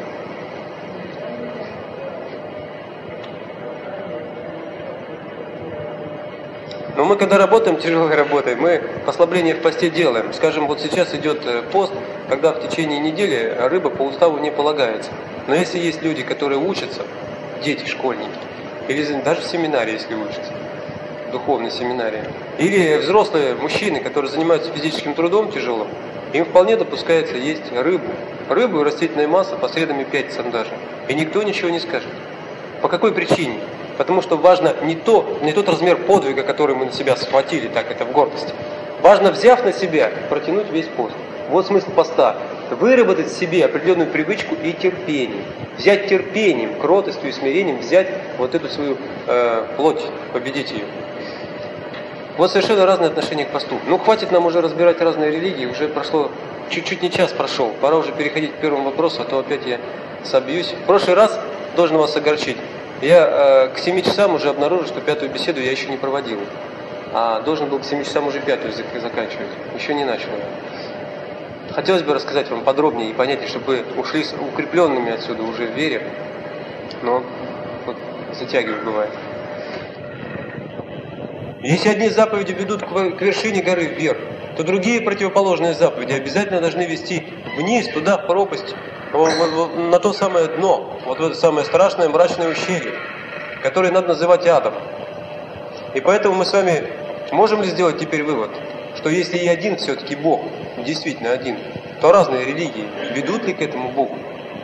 Но мы когда работаем, тяжело работаем, мы послабление в посте делаем. Скажем, вот сейчас идет пост, когда в течение недели рыба по уставу не полагается. Но если есть люди, которые учатся, дети, школьники, или даже в семинарии, если учатся, в духовной семинарии, или взрослые мужчины, которые занимаются физическим трудом тяжелым, им вполне допускается есть рыбу. Рыбу и растительная масса по средам и пятницам даже. И никто ничего не скажет. По какой причине? Потому что важно не тот размер подвига, который мы на себя схватили, так это в гордости. Важно, взяв на себя, протянуть весь пост. Вот смысл поста. Выработать в себе определенную привычку и терпение. Взять терпением, кротостью и смирением, взять вот эту свою плоть, победить ее. Вот совершенно разные отношения к посту. Ну, хватит нам уже разбирать разные религии, уже прошло, чуть-чуть не час прошел. Пора уже переходить к первому вопросу, а то опять я собьюсь. В прошлый раз, должен вас огорчить, я к 7 часам уже обнаружил, что 5-ю беседу я еще не проводил. А должен был к 7 часам уже 5-ю заканчивать. Еще не начал. Хотелось бы рассказать вам подробнее и понятнее, чтобы вы ушли укрепленными отсюда уже в вере. Но вот затягивает бывает. Если одни заповеди ведут к вершине горы вверх, то другие противоположные заповеди обязательно должны вести вниз, туда, в пропасть, на то самое дно, вот в это самое страшное мрачное ущелье, которое надо называть адом. И поэтому мы с вами можем ли сделать теперь вывод, что если и один все-таки Бог, действительно один, то разные религии ведут ли к этому Богу?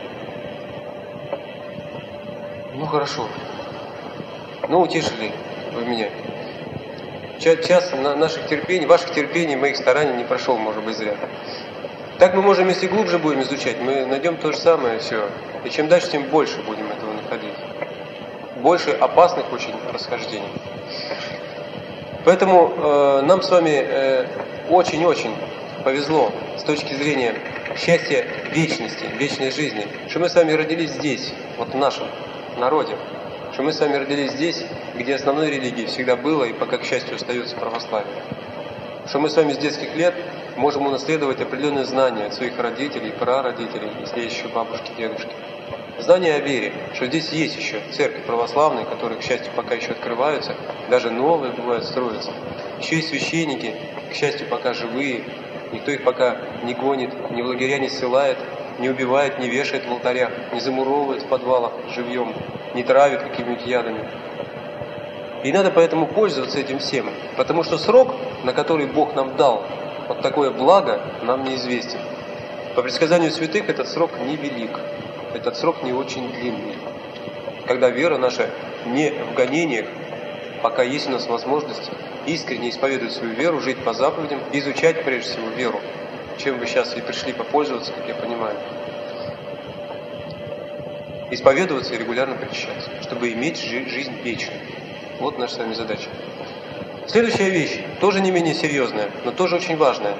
Ну хорошо. Ну утешили вы меня. Час наших терпений, ваших терпений, моих стараний не прошел, может быть, зря. Так мы можем, если глубже будем изучать, мы найдем то же самое все. И чем дальше, тем больше будем этого находить. Больше опасных очень расхождений. Поэтому нам с вами очень-очень повезло с точки зрения счастья вечности, вечной жизни, что мы с вами родились здесь, вот в нашем народе. Что мы с вами родились здесь, где основной религией всегда было и пока, к счастью, остается православие. что мы с вами с детских лет можем унаследовать определенные знания от своих родителей, прародителей, если есть еще бабушки, дедушки. Знания о вере, что здесь есть еще церкви православные, которые, к счастью, пока еще открываются, даже новые бывают строятся. Еще есть священники, к счастью, пока живые, никто их пока не гонит, ни в лагеря не ссылает, не убивает, не вешает в алтарях, не замуровывает в подвалах живьем, не травит какими-нибудь ядами. И надо поэтому пользоваться этим всем, потому что срок, на который Бог нам дал вот такое благо, нам неизвестен. По предсказанию святых этот срок невелик, этот срок не очень длинный. Когда вера наша не в гонениях, пока есть у нас возможность искренне исповедовать свою веру, жить по заповедям, изучать прежде всего веру, чем вы сейчас и пришли попользоваться, как я понимаю. Исповедоваться и регулярно причащаться, чтобы иметь жизнь вечную. Вот наша с вами задача. Следующая вещь, тоже не менее серьезная, но тоже очень важная.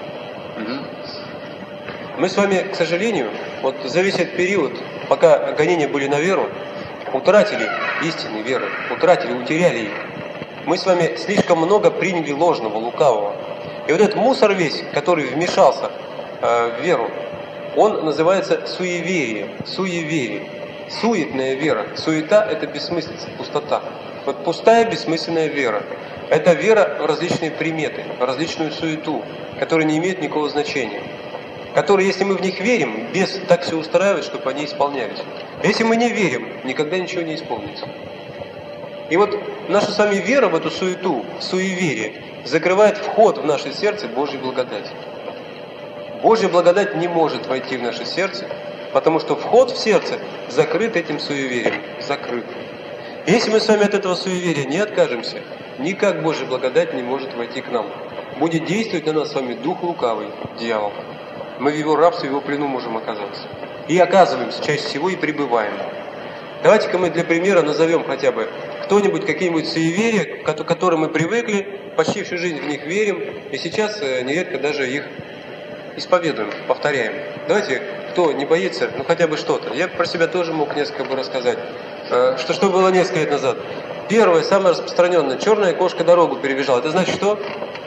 Мы с вами, к сожалению, вот за весь этот период, пока гонения были на веру, утратили истинной веры, утеряли их. Мы с вами слишком много приняли ложного, лукавого. И вот этот мусор весь, который вмешался в веру, он называется суеверие, суетная вера. Суета – это бессмыслица, пустота. Вот пустая, бессмысленная вера. Это вера в различные приметы, в различную суету, которые не имеют никакого значения. Которые, если мы в них верим, бес так все устраивает, чтобы они исполнялись. Если мы не верим, никогда ничего не исполнится. И вот наша с вами вера в эту суету, суеверие, закрывает вход в наше сердце Божьей благодати. Божья благодать не может войти в наше сердце, потому что вход в сердце закрыт этим суеверием, закрыт. Если мы с вами от этого суеверия не откажемся, никак Божья благодать не может войти к нам. Будет действовать на нас с вами дух лукавый, дьявол. Мы в его рабстве, в его плену можем оказаться. И оказываемся чаще всего и пребываем. Давайте-ка мы для примера назовем хотя бы кто-нибудь, какие-нибудь суеверия, к которым мы привыкли, почти всю жизнь в них верим, и сейчас нередко даже их исповедуем, повторяем. Давайте, кто не боится, ну хотя бы что-то. Я про себя тоже мог несколько бы рассказать. Что было несколько лет назад. Первое, самое распространенное, черная кошка дорогу перебежала. Это значит что?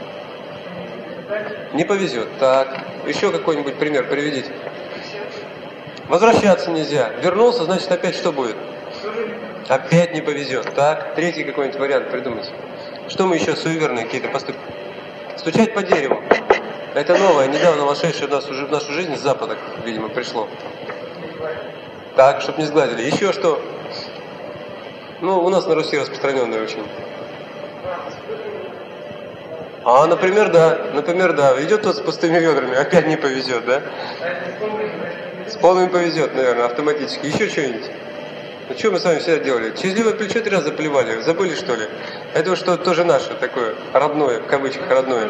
Не повезет. Так, еще какой-нибудь пример приведите. Возвращаться нельзя. Вернулся, значит опять что будет? Опять не повезет. Так, третий какой-нибудь вариант придумайте. Что мы еще суеверные какие-то поступки? Стучать по дереву. Это новое, недавно вошедшее в нашу жизнь с Запада, видимо, пришло. Так, чтобы не сгладили. Еще что? Ну, у нас на Руси распространенное очень. Например, да. Идет тот с пустыми ведрами, опять не повезет, да? С полными повезет, наверное, автоматически. Еще что-нибудь? Ну, что мы с вами всегда делали? Через левое плечо 3 раза плевали. Забыли, что ли? Это что тоже наше такое, родное, в кавычках родное.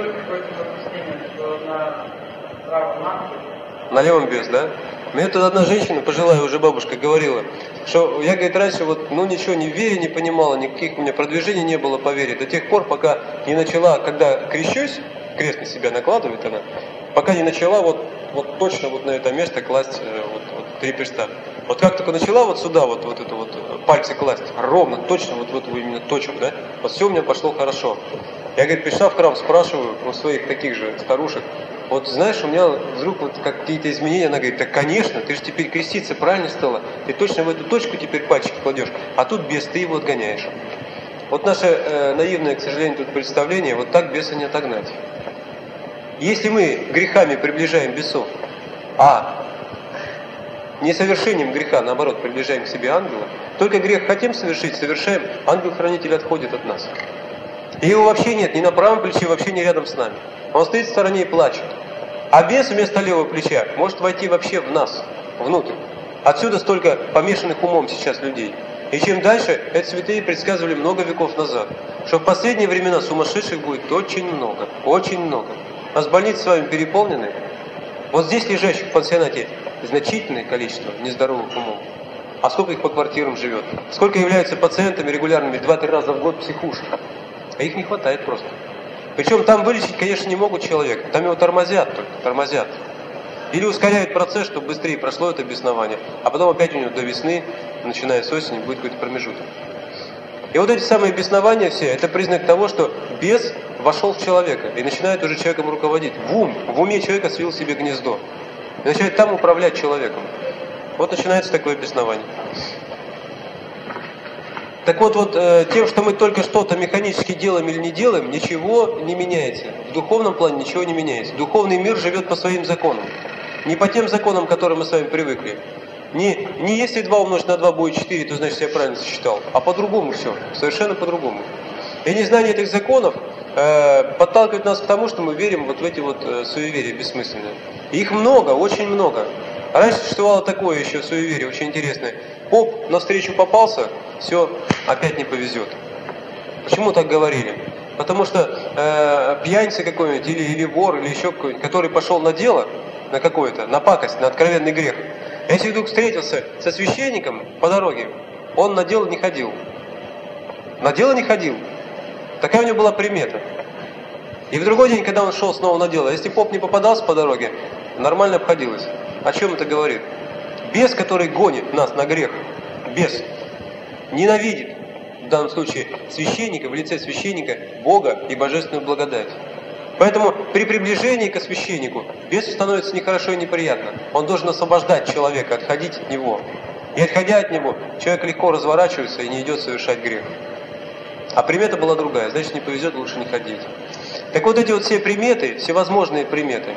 На левом без, да? Мне тут одна женщина, пожилая уже бабушка, говорила, что я, говорит, раньше ничего не веря, не понимала, никаких у меня продвижений не было по вере, до тех пор, пока не начала, когда крещусь, крест на себя накладывает она, пока не начала вот точно на это место класть 3 перста. Вот как только начала вот сюда пальцы класть, ровно, точно, вот в эту именно точку, да, вот все у меня пошло хорошо. Я, говорит, пришла в храм, спрашиваю у своих таких же старушек, вот знаешь, у меня вдруг какие-то изменения, она говорит, так конечно, ты же теперь креститься правильно стала, ты точно в эту точку теперь пальчики кладешь, а тут бес, ты его отгоняешь. Вот наше наивное, к сожалению, тут представление, вот так беса не отогнать. Если мы грехами приближаем бесов, а несовершением греха, наоборот, приближаем к себе ангела, только грех хотим совершить, совершаем, ангел-хранитель отходит от нас. И его вообще нет, ни на правом плече, вообще не рядом с нами. Он стоит в стороне и плачет. А бес вместо левого плеча может войти вообще в нас, внутрь. Отсюда столько помешанных умом сейчас людей. И чем дальше, это святые предсказывали много веков назад, что в последние времена сумасшедших будет очень много, очень много. У нас больницы с вами переполнены. Вот здесь лежащих в пансионате значительное количество нездоровых умов. А сколько их по квартирам живет? Сколько являются пациентами регулярными 2-3 раза в год психушек? А их не хватает просто. Причем там вылечить, конечно, не могут человека. Там его тормозят только, тормозят. Или ускоряют процесс, чтобы быстрее прошло это беснование. А потом опять у него до весны, начиная с осени, будет какой-то промежуток. И вот эти самые беснования все, это признак того, что бес вошел в человека и начинает уже человеком руководить. В уме человека свил себе гнездо. И начинает там управлять человеком. Вот начинается такое беснование. Так вот, тем, что мы только что-то механически делаем или не делаем, ничего не меняется. В духовном плане ничего не меняется. Духовный мир живет по своим законам. Не по тем законам, к которым мы с вами привыкли. Не если 2 умножить на 2 будет 4, то значит я правильно сосчитал. А по-другому все. Совершенно по-другому. И незнание этих законов подталкивает нас к тому, что мы верим вот в эти вот суеверия бессмысленные. И их много, очень много. А раньше существовало такое еще суеверие, очень интересное. Поп навстречу попался, все, опять не повезет. Почему так говорили? Потому что пьяница какой-нибудь, или вор, или еще какой-нибудь, который пошел на дело, на какое-то, на пакость, на откровенный грех. Если вдруг встретился со священником по дороге, он на дело не ходил. На дело не ходил. Такая у него была примета. И в другой день, когда он шел снова на дело, если поп не попадался по дороге, нормально обходилось. О чем это говорит? Бес, который гонит нас на грех, бес, ненавидит, в данном случае, священника, в лице священника, Бога и божественную благодать. Поэтому при приближении к священнику бесу становится нехорошо и неприятно. Он должен освобождать человека, отходить от него. И отходя от него, человек легко разворачивается и не идет совершать грех. А примета была другая, значит, не повезет, лучше не ходить. Так вот эти вот все приметы, всевозможные приметы,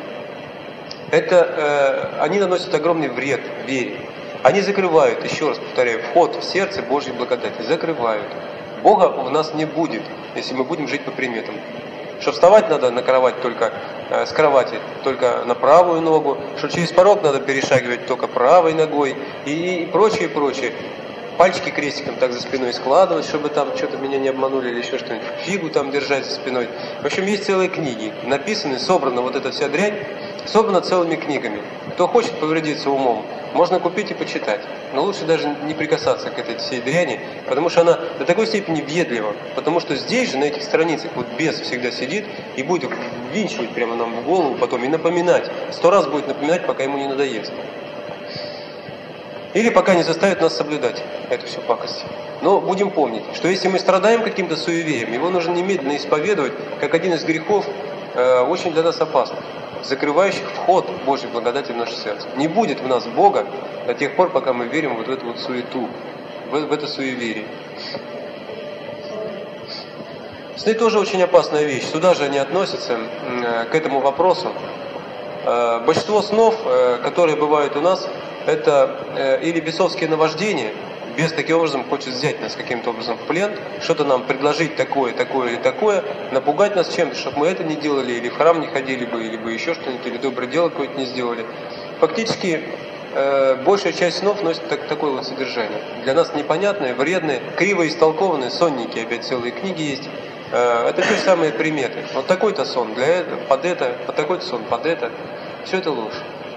они наносят огромный вред вере. Они закрывают, еще раз повторяю, вход в сердце Божьей благодати. Закрывают. Бога в нас не будет, если мы будем жить по приметам. Что вставать надо на кровать только с кровати, только на правую ногу, что через порог надо перешагивать только правой ногой и прочее, прочее. Пальчики крестиком так за спиной складывать, чтобы там что-то меня не обманули или еще что-нибудь. Фигу там держать за спиной. В общем, есть целые книги, написаны, собрана вот эта вся дрянь, собрана целыми книгами. Кто хочет повредиться умом, можно купить и почитать. Но лучше даже не прикасаться к этой всей дряни, потому что она до такой степени въедлива. Потому что здесь же, на этих страницах, вот бес всегда сидит и будет ввинчивать прямо нам в голову потом и напоминать. 100 раз будет напоминать, пока ему не надоест. Или пока не заставит нас соблюдать эту всю пакость. Но будем помнить, что если мы страдаем каким-то суеверием, его нужно немедленно исповедовать, как один из грехов, очень для нас опасных, закрывающих вход Божьей благодати в наше сердце. Не будет в нас Бога до тех пор, пока мы верим вот в эту вот суету, в это суеверие. Сны тоже очень опасная вещь. Сюда же они относятся, к этому вопросу. Большинство снов, которые бывают у нас, это или бесовские наваждения, бес таким образом хочет взять нас каким-то образом в плен, что-то нам предложить такое, такое или такое, напугать нас чем-то, чтобы мы это не делали, или в храм не ходили бы, или бы еще что-нибудь, или доброе дело какое-то не сделали. Фактически, большая часть снов носит такое вот содержание. Для нас непонятное, вредное, криво истолкованное, сонники, опять целые книги есть. Это те же самые приметы. Вот такой-то сон для этого, под такой-то сон под это. Все это ложь.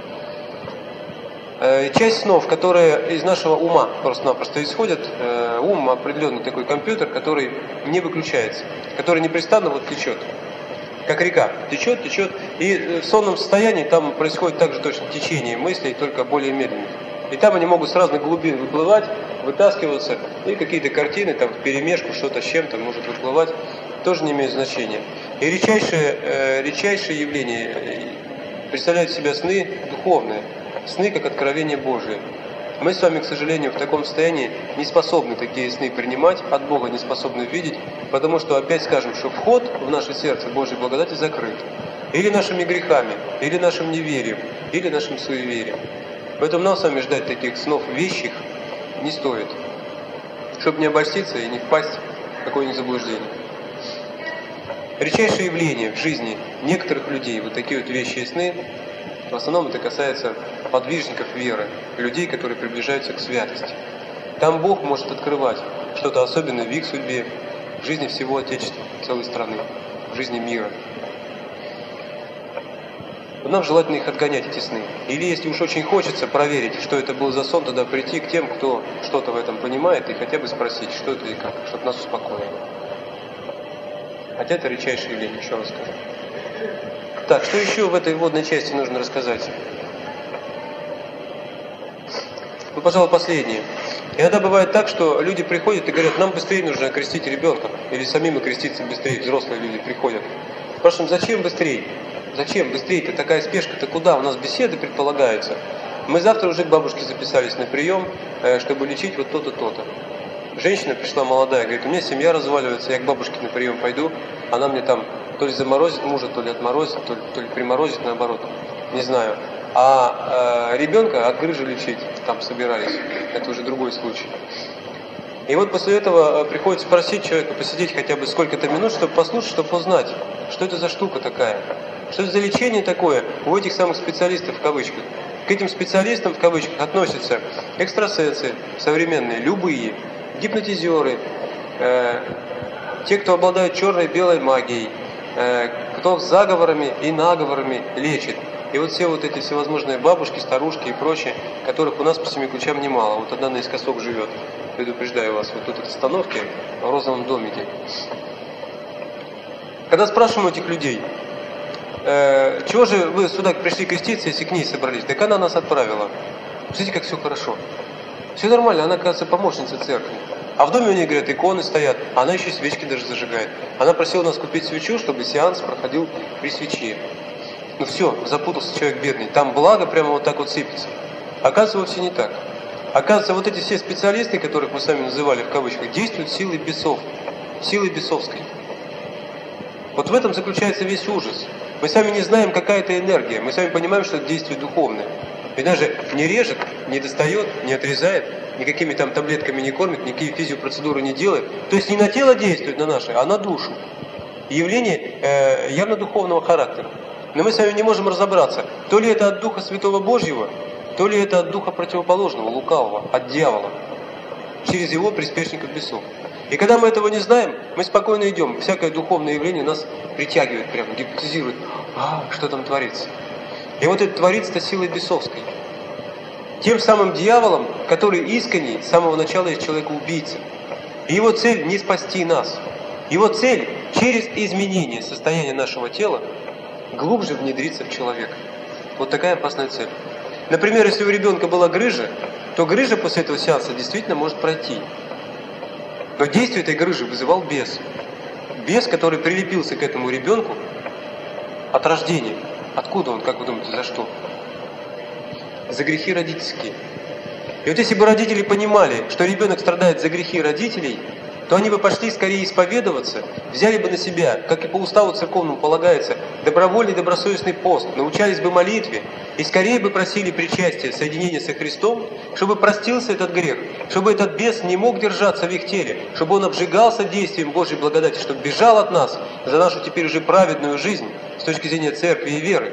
Часть снов, которые из нашего ума просто-напросто исходят, ум определенный такой компьютер, который не выключается, который непрестанно вот течет, как река, течет, и в сонном состоянии там происходит также точно течение мыслей, только более медленно. И там они могут с разных глубин выплывать, вытаскиваться, и какие-то картины там вперемешку, что-то с чем-то может выплывать, тоже не имеет значения. И редчайшее явление представляют в себя сны духовные. Сны как откровение Божие. Мы с вами, к сожалению, в таком состоянии не способны такие сны принимать, от Бога не способны видеть, потому что опять скажем, что вход в наше сердце Божьей благодати закрыт. Или нашими грехами, или нашим неверием, или нашим суеверием. Поэтому нам с вами ждать таких снов вещих не стоит, чтобы не обольститься и не впасть в какое-нибудь заблуждение. Редчайшее явление в жизни некоторых людей, вот такие вот вещи и сны, в основном это касается подвижников веры, людей, которые приближаются к святости. Там Бог может открывать что-то особенное в их судьбе, в жизни всего Отечества, целой страны, в жизни мира. Но нам желательно их отгонять, эти сны. Или если уж очень хочется проверить, что это был за сон, тогда прийти к тем, кто что-то в этом понимает, и хотя бы спросить, что это и как, чтобы нас успокоило. Хотя это редчайшее явление, еще раз скажу. Так, что еще в этой вводной части нужно рассказать? ну, пожалуй, последнее. Иногда бывает так, что люди приходят и говорят, нам быстрее нужно окрестить ребенка, или самим окреститься быстрее, взрослые люди приходят. Спрашиваем, зачем быстрее? Зачем быстрее-то? Такая спешка-то куда? У нас беседы предполагаются. Мы завтра уже к бабушке записались на прием, чтобы лечить вот то-то, то-то. Женщина пришла молодая, говорит, у меня семья разваливается, я к бабушке на прием пойду, она мне там то ли заморозит мужа, то ли отморозит, то ли приморозит, наоборот, не знаю. А ребенка от грыжи лечить там собирались, это уже другой случай. И вот после этого приходится просить человека посидеть хотя бы сколько-то минут, чтобы послушать, чтобы узнать, что это за штука такая, что это за лечение такое у этих самых специалистов в кавычках. К этим специалистам в кавычках относятся экстрасенсы современные, любые, гипнотизеры, те, кто обладает черной и белой магией, кто заговорами и наговорами лечит. И вот все вот эти всевозможные бабушки, старушки и прочие, которых у нас по 7 ключам немало. Вот одна наискосок живет, предупреждаю вас, вот тут от остановки в розовом домике. Когда спрашиваем этих людей, чего же вы сюда пришли креститься, если к ней собрались? Так она нас отправила. Смотрите, как все хорошо. Все нормально, она, оказывается, помощница церкви. А в доме у нее, говорят, иконы стоят, а она еще свечки даже зажигает. Она просила нас купить свечу, чтобы сеанс проходил при свече. Ну все, запутался человек бедный. Там благо прямо вот так вот сыпется. Оказывается, вовсе не так. Оказывается, вот эти все специалисты, которых мы сами называли в кавычках, действуют силой бесов, силой бесовской. Вот в этом заключается весь ужас. Мы сами не знаем, какая это энергия. Мы сами понимаем, что это действие духовное. И даже не режет, не достает, не отрезает, никакими там таблетками не кормит, никакие физиопроцедуры не делает. То есть не на тело действует, на наше, а на душу. Явление явно духовного характера. Но мы с вами не можем разобраться, то ли это от Духа Святого Божьего, то ли это от Духа противоположного, лукавого, от дьявола, через его приспешников бесов. И когда мы этого не знаем, мы спокойно идем. Всякое духовное явление нас притягивает прямо, гипнотизирует. Что там творится? И вот это творится силой бесовской. Тем самым дьяволом, который искренне с самого начала есть человека-убийца. И его цель не спасти нас. Его цель через изменение состояния нашего тела глубже внедриться в человека. Вот такая опасная цель. Например, если у ребенка была грыжа, то грыжа после этого сеанса действительно может пройти. Но действие этой грыжи вызывал бес. Бес, который прилепился к этому ребенку от рождения. Откуда он, как вы думаете, за что? За грехи родительские. И вот если бы родители понимали, что ребенок страдает за грехи родителей, то они бы пошли скорее исповедоваться, взяли бы на себя, как и по уставу церковному полагается, добровольный добросовестный пост, научались бы молитве и скорее бы просили причастия, соединения со Христом, чтобы простился этот грех, чтобы этот бес не мог держаться в их теле, чтобы он обжигался действием Божьей благодати, чтобы бежал от нас за нашу теперь уже праведную жизнь с точки зрения церкви и веры.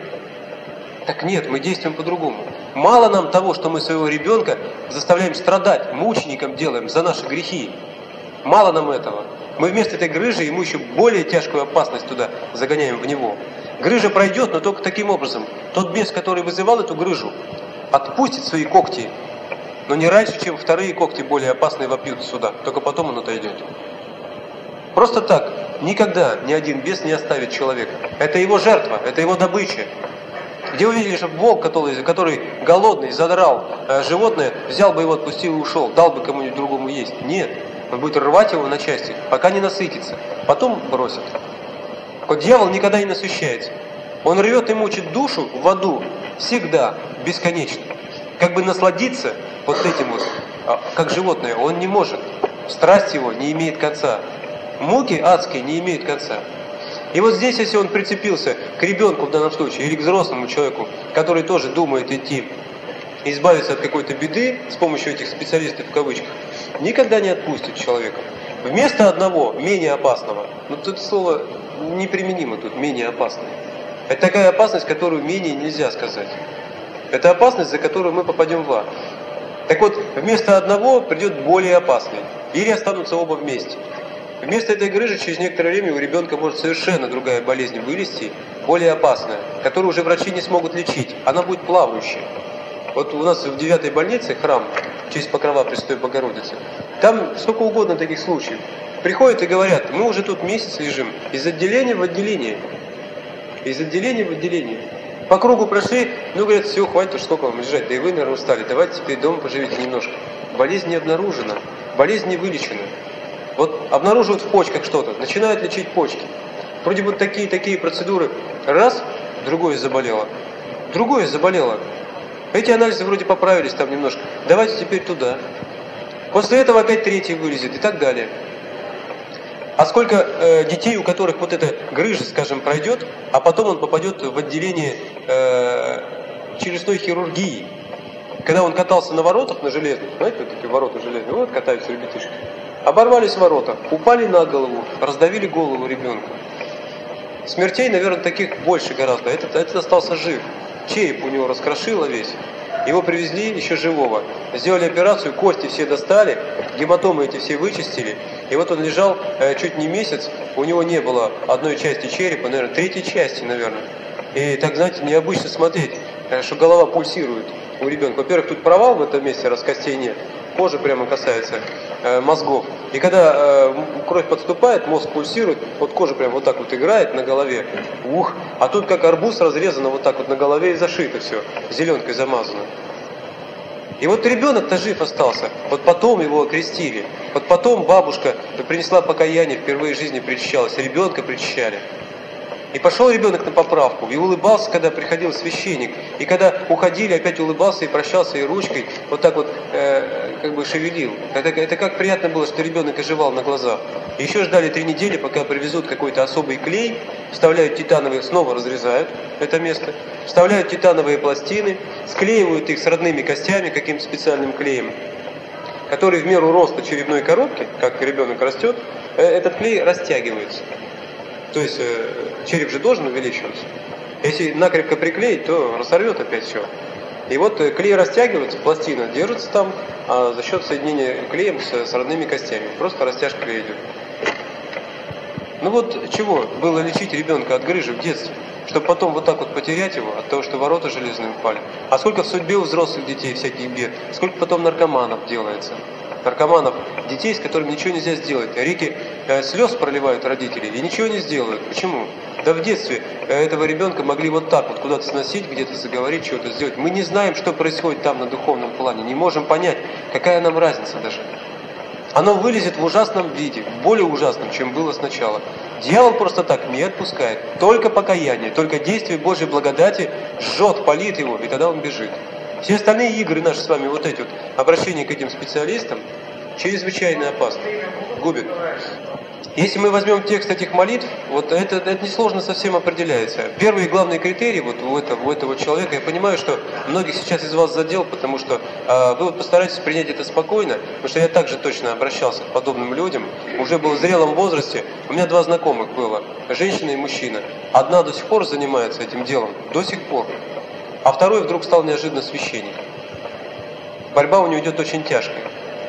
Так нет, мы действуем по-другому. Мало нам того, что мы своего ребенка заставляем страдать, мучеником делаем за наши грехи. Мало нам этого. Мы вместо этой грыжи ему еще более тяжкую опасность туда загоняем в него. Грыжа пройдет, но только таким образом. Тот бес, который вызывал эту грыжу, отпустит свои когти, но не раньше, чем вторые когти более опасные вопьют сюда. Только потом он отойдет. Просто так никогда ни один бес не оставит человека. Это его жертва, это его добыча. Где вы видели, чтобы волк, который голодный, задрал животное, взял бы его, отпустил и ушел, дал бы кому-нибудь другому есть? Нет. Он будет рвать его на части, пока не насытится. Потом бросит. Вот дьявол никогда не насыщается. Он рвет и мучит душу в аду всегда, бесконечно. Как бы насладиться вот этим вот, как животное, он не может. Страсть его не имеет конца. Муки адские не имеют конца. И вот здесь, если он прицепился к ребенку в данном случае, или к взрослому человеку, который тоже думает идти, избавиться от какой-то беды с помощью этих специалистов в кавычках, никогда не отпустит человека. Вместо одного, менее опасного, но тут слово неприменимо тут, менее опасное. Это такая опасность, которую менее нельзя сказать. Это опасность, за которую мы попадем в ад. Так вот, вместо одного придет более опасный. Или останутся оба вместе. Вместо этой грыжи через некоторое время у ребенка может совершенно другая болезнь вылезти, более опасная, которую уже врачи не смогут лечить. Она будет плавающая. Вот у нас в 9-й больнице храм, в честь Покрова Пресвятой Богородицы, там сколько угодно таких случаев. Приходят и говорят, мы уже тут месяц лежим, из отделения в отделение. Из отделения в отделение. По кругу прошли, ну, говорят, все, хватит, уж сколько вам лежать, да и вы, наверное, устали, давайте теперь дома поживите немножко. Болезнь не обнаружена, болезнь не вылечена. Вот обнаруживают в почках что-то, начинают лечить почки. Вроде бы такие процедуры, раз, другое заболело. Эти анализы вроде поправились там немножко, давайте теперь туда. После этого опять третий вылезет и так далее. А сколько детей, у которых вот эта грыжа, скажем, пройдет, а потом он попадет в отделение челюстной хирургии. Когда он катался на воротах, на железных, знаете, вот такие ворота железные, вот катаются ребятишки. Оборвались ворота, упали на голову, раздавили голову ребенка. Смертей, наверное, таких больше гораздо. Этот остался жив. Череп у него раскрошило весь. Его привезли еще живого. Сделали операцию, кости все достали, гематомы эти все вычистили. И вот он лежал чуть не месяц, у него не было одной части черепа, наверное, третьей части, наверное. И так, знаете, необычно смотреть, что голова пульсирует у ребенка. Во-первых, тут провал в этом месте, раз костей нет. Кожа прямо касается мозгов. И когда кровь подступает, мозг пульсирует, вот кожа прямо вот так вот играет на голове. Ух! А тут как арбуз разрезано вот так вот на голове и зашито все, зеленкой замазано. И вот ребенок-то жив остался. Вот потом его окрестили. Вот потом бабушка принесла покаяние, впервые в жизни причащалась. Ребенка причащали. И пошел ребенок на поправку, и улыбался, когда приходил священник. И когда уходили, опять улыбался и прощался, и ручкой вот так вот как бы шевелил. Это как приятно было, что ребенок оживал на глазах. И еще ждали 3 недели, пока привезут какой-то особый клей, вставляют титановые, снова разрезают это место, вставляют титановые пластины, склеивают их с родными костями каким-то специальным клеем, который в меру роста черепной коробки, как ребенок растет, этот клей растягивается. То есть череп же должен увеличиваться. Если накрепко приклеить, то разорвет опять все. И вот клей растягивается, пластина держится там, а за счет соединения клеем с родными костями. Просто растяжка клея идет. Ну вот чего было лечить ребенка от грыжи в детстве, чтобы потом вот так вот потерять его от того, что ворота железные упали. А сколько в судьбе у взрослых детей всяких бед, сколько потом наркоманов делается. Наркоманов, детей, с которыми ничего нельзя сделать. Реки слез проливают родители и ничего не сделают. Почему? Да в детстве этого ребенка могли вот так вот куда-то сносить, где-то заговорить, чего-то сделать. Мы не знаем, что происходит там на духовном плане, не можем понять, какая нам разница даже. Оно вылезет в ужасном виде, более ужасном, чем было сначала. Дьявол просто так не отпускает. Только покаяние, только действие Божьей благодати жжет, палит его, и тогда он бежит. Все остальные игры наши с вами, вот эти вот обращения к этим специалистам, чрезвычайно опасны, губят. Если мы возьмем текст этих молитв, вот это несложно совсем определяется. Первый и главный критерий вот у этого человека, я понимаю, что многих сейчас из вас задел, потому что вы вот постарайтесь принять это спокойно, потому что я также точно обращался к подобным людям, уже был в зрелом возрасте, у меня 2 знакомых было, женщина и мужчина. Одна до сих пор занимается этим делом, до сих пор. А второй вдруг стал неожиданно священником. Борьба у него идет очень тяжкая.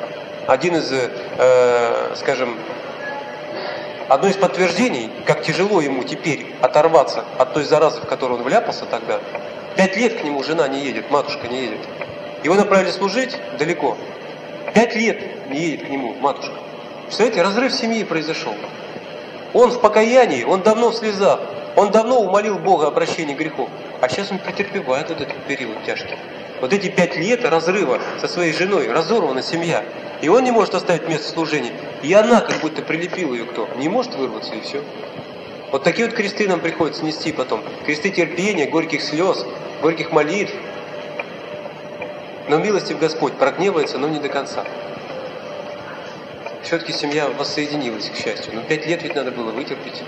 Одно из подтверждений, как тяжело ему теперь оторваться от той заразы, в которую он вляпался тогда. 5 лет к нему жена не едет, матушка не едет. Его направили служить далеко. 5 лет не едет к нему матушка. Представляете, разрыв семьи произошел. Он в покаянии, он давно в слезах, он давно умолил Бога о прощении грехов. А сейчас он претерпевает вот этот период тяжкий. Вот эти 5 лет разрыва со своей женой, разорвана семья. И он не может оставить место служения. И она как будто прилепила ее кто. Не может вырваться, и все. Вот такие вот кресты нам приходится нести потом. Кресты терпения, горьких слез, горьких молитв. Но милостив Господь прогневается, но не до конца. Все-таки семья воссоединилась, к счастью. Но 5 лет ведь надо было вытерпеть.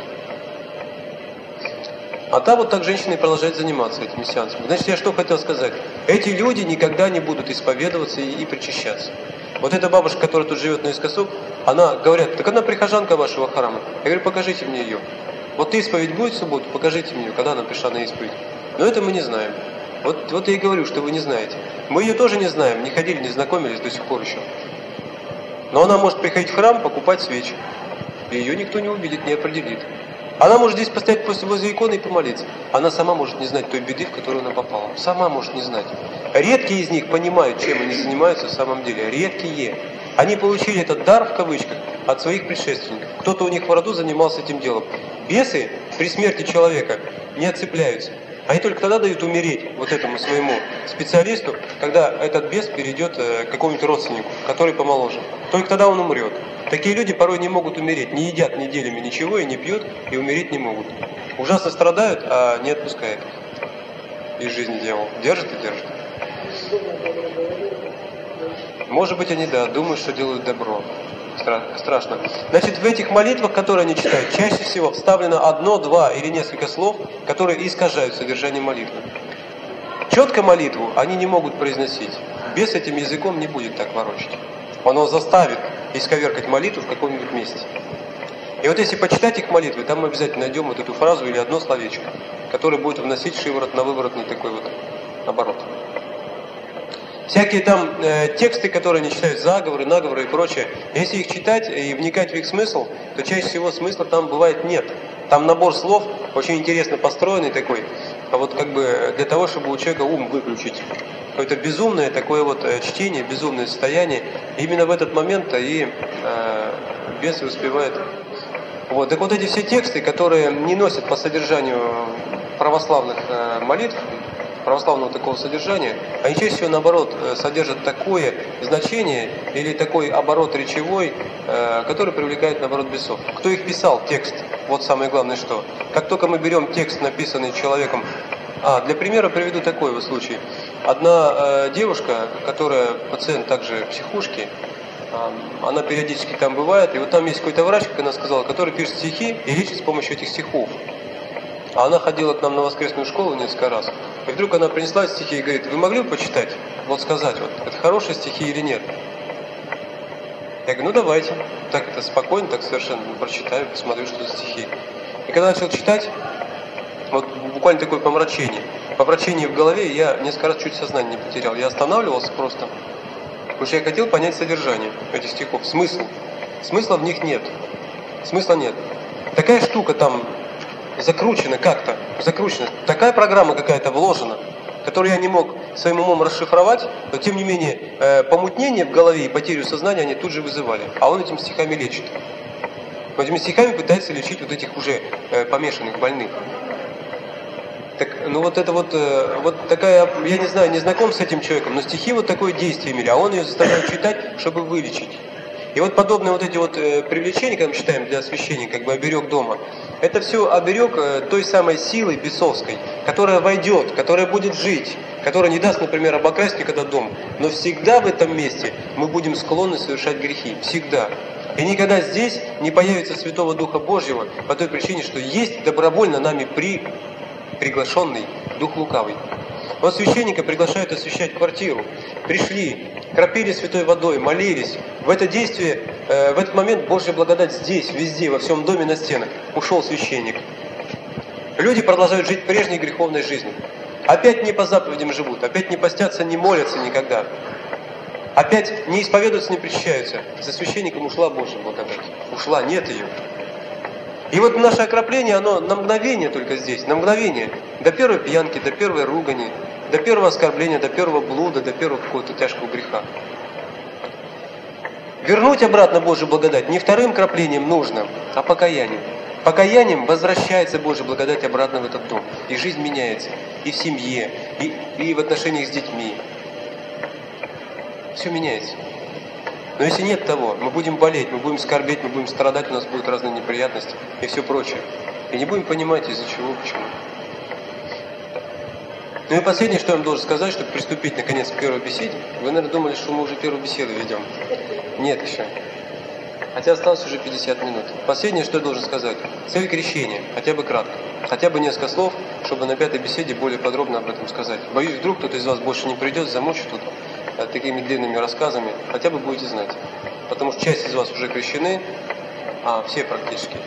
А та вот так женщина и продолжает заниматься этими сеансами. Значит, я что хотел сказать? Эти люди никогда не будут исповедоваться и причащаться. Вот эта бабушка, которая тут живет наискосок, она говорят, так она прихожанка вашего храма. Я говорю, покажите мне ее. Вот исповедь будет в субботу, покажите мне ее, когда она пришла на исповедь. Но это мы не знаем. Вот я и говорю, что вы не знаете. Мы ее тоже не знаем, не ходили, не знакомились до сих пор еще. Но она может приходить в храм, покупать свечи. И ее никто не увидит, не определит. Она может здесь постоять возле иконы и помолиться. Она сама может не знать той беды, в которую она попала. Сама может не знать. Редкие из них понимают, чем они занимаются в самом деле. Редкие. Они получили этот дар, в кавычках, от своих предшественников. Кто-то у них в роду занимался этим делом. Бесы при смерти человека не отцепляются. Они только тогда дают умереть вот этому своему специалисту, когда этот бес перейдет к какому-нибудь родственнику, который помоложе. Только тогда он умрет. Такие люди порой не могут умереть, не едят неделями ничего и не пьют, и умереть не могут. Ужасно страдают, а не отпускает. Из жизни дьявол. Держит и держит. Может быть, они, да, думают, что делают добро. Страшно. Значит, в этих молитвах, которые они читают, чаще всего вставлено одно, два или несколько слов, которые искажают содержание молитвы. Четко молитву они не могут произносить. Бес этим языком не будет так ворочать. Оно заставит исковеркать молитву в каком-нибудь месте. И вот если почитать их молитвы, там мы обязательно найдем вот эту фразу или одно словечко, которое будет вносить шиворот на выворотный такой вот оборот. Всякие там тексты, которые они читают, заговоры, наговоры и прочее, если их читать и вникать в их смысл, то чаще всего смысла там бывает нет. Там набор слов очень интересно построенный такой, а вот как бы для того, чтобы у человека ум выключить. Какое-то безумное такое вот чтение, безумное состояние. Именно в этот момент и бес успевает. Вот. Так вот эти все тексты, которые не носят по содержанию православных молитв, православного такого содержания, они чаще всего наоборот содержат такое значение или такой оборот речевой, который привлекает наоборот бесов. Кто их писал, текст, вот самое главное что. Как только мы берем текст, написанный человеком, для примера приведу такой вот случай. Одна девушка, которая пациент также психушки, она периодически там бывает, и вот там есть какой-то врач, как она сказала, который пишет стихи и лечит с помощью этих стихов. А она ходила к нам на воскресную школу несколько раз. И вдруг она принесла стихи и говорит: вы могли бы почитать? Вот сказать, вот это хорошие стихи или нет? Я говорю: ну давайте. Так это спокойно, так совершенно прочитаю, посмотрю, что за стихи. И когда начал читать, вот буквально такое помрачение. Помрачение в голове, я несколько раз чуть сознание не потерял. Я останавливался просто, потому что я хотел понять содержание этих стихов, смысл. Смысла в них нет. Смысла нет. Такая штука там закручена как-то, закручена. Такая программа какая-то вложена, которую я не мог своим умом расшифровать, но тем не менее помутнение в голове и потерю сознания они тут же вызывали. А он этими стихами лечит. Он этими стихами пытается лечить вот этих уже помешанных, больных. Так, ну вот это вот такая, я не знаю, не знаком с этим человеком, но стихи вот такое действие имели, а он ее заставляет читать, чтобы вылечить. И вот подобные вот эти вот привлечения, когда мы читаем для освящения, как бы оберег дома, это все оберег той самой силой бесовской, которая войдет, которая будет жить, которая не даст, например, обокрасть никогда дом. Но всегда в этом месте мы будем склонны совершать грехи. Всегда. И никогда здесь не появится Святого Духа Божьего по той причине, что есть добровольно нами приглашенный Дух Лукавый. Вот священника приглашают освящать квартиру. Пришли, кропили святой водой, молились. В это действие, в этот момент Божья благодать здесь, везде, во всем доме, на стенах. Ушел священник. Люди продолжают жить прежней греховной жизнью. Опять не по заповедям живут, опять не постятся, не молятся никогда. Опять не исповедуются, не причащаются. За священником ушла Божья благодать. Ушла, нет ее. И вот наше окропление, оно на мгновение только здесь, на мгновение. До первой пьянки, до первой ругани, до первого оскорбления, до первого блуда, до первого какого-то тяжкого греха. Вернуть обратно Божью благодать не вторым краплением нужно, а покаянием. Покаянием возвращается Божья благодать обратно в этот дом. И жизнь меняется. И в семье, и в отношениях с детьми. Все меняется. Но если нет того, мы будем болеть, мы будем скорбеть, мы будем страдать, у нас будут разные неприятности и все прочее. И не будем понимать, из-за чего, почему. Ну и последнее, что я вам должен сказать, чтобы приступить наконец к первой беседе. Вы, наверное, думали, что мы уже первую беседу ведем. Нет еще. Хотя осталось уже 50 минут. Последнее, что я должен сказать. Цель крещения, хотя бы кратко. Хотя бы несколько слов, чтобы на пятой беседе более подробно об этом сказать. Боюсь, вдруг кто-то из вас больше не придет, замучит тут такими длинными рассказами, хотя бы будете знать. Потому что часть из вас уже крещены, все практически.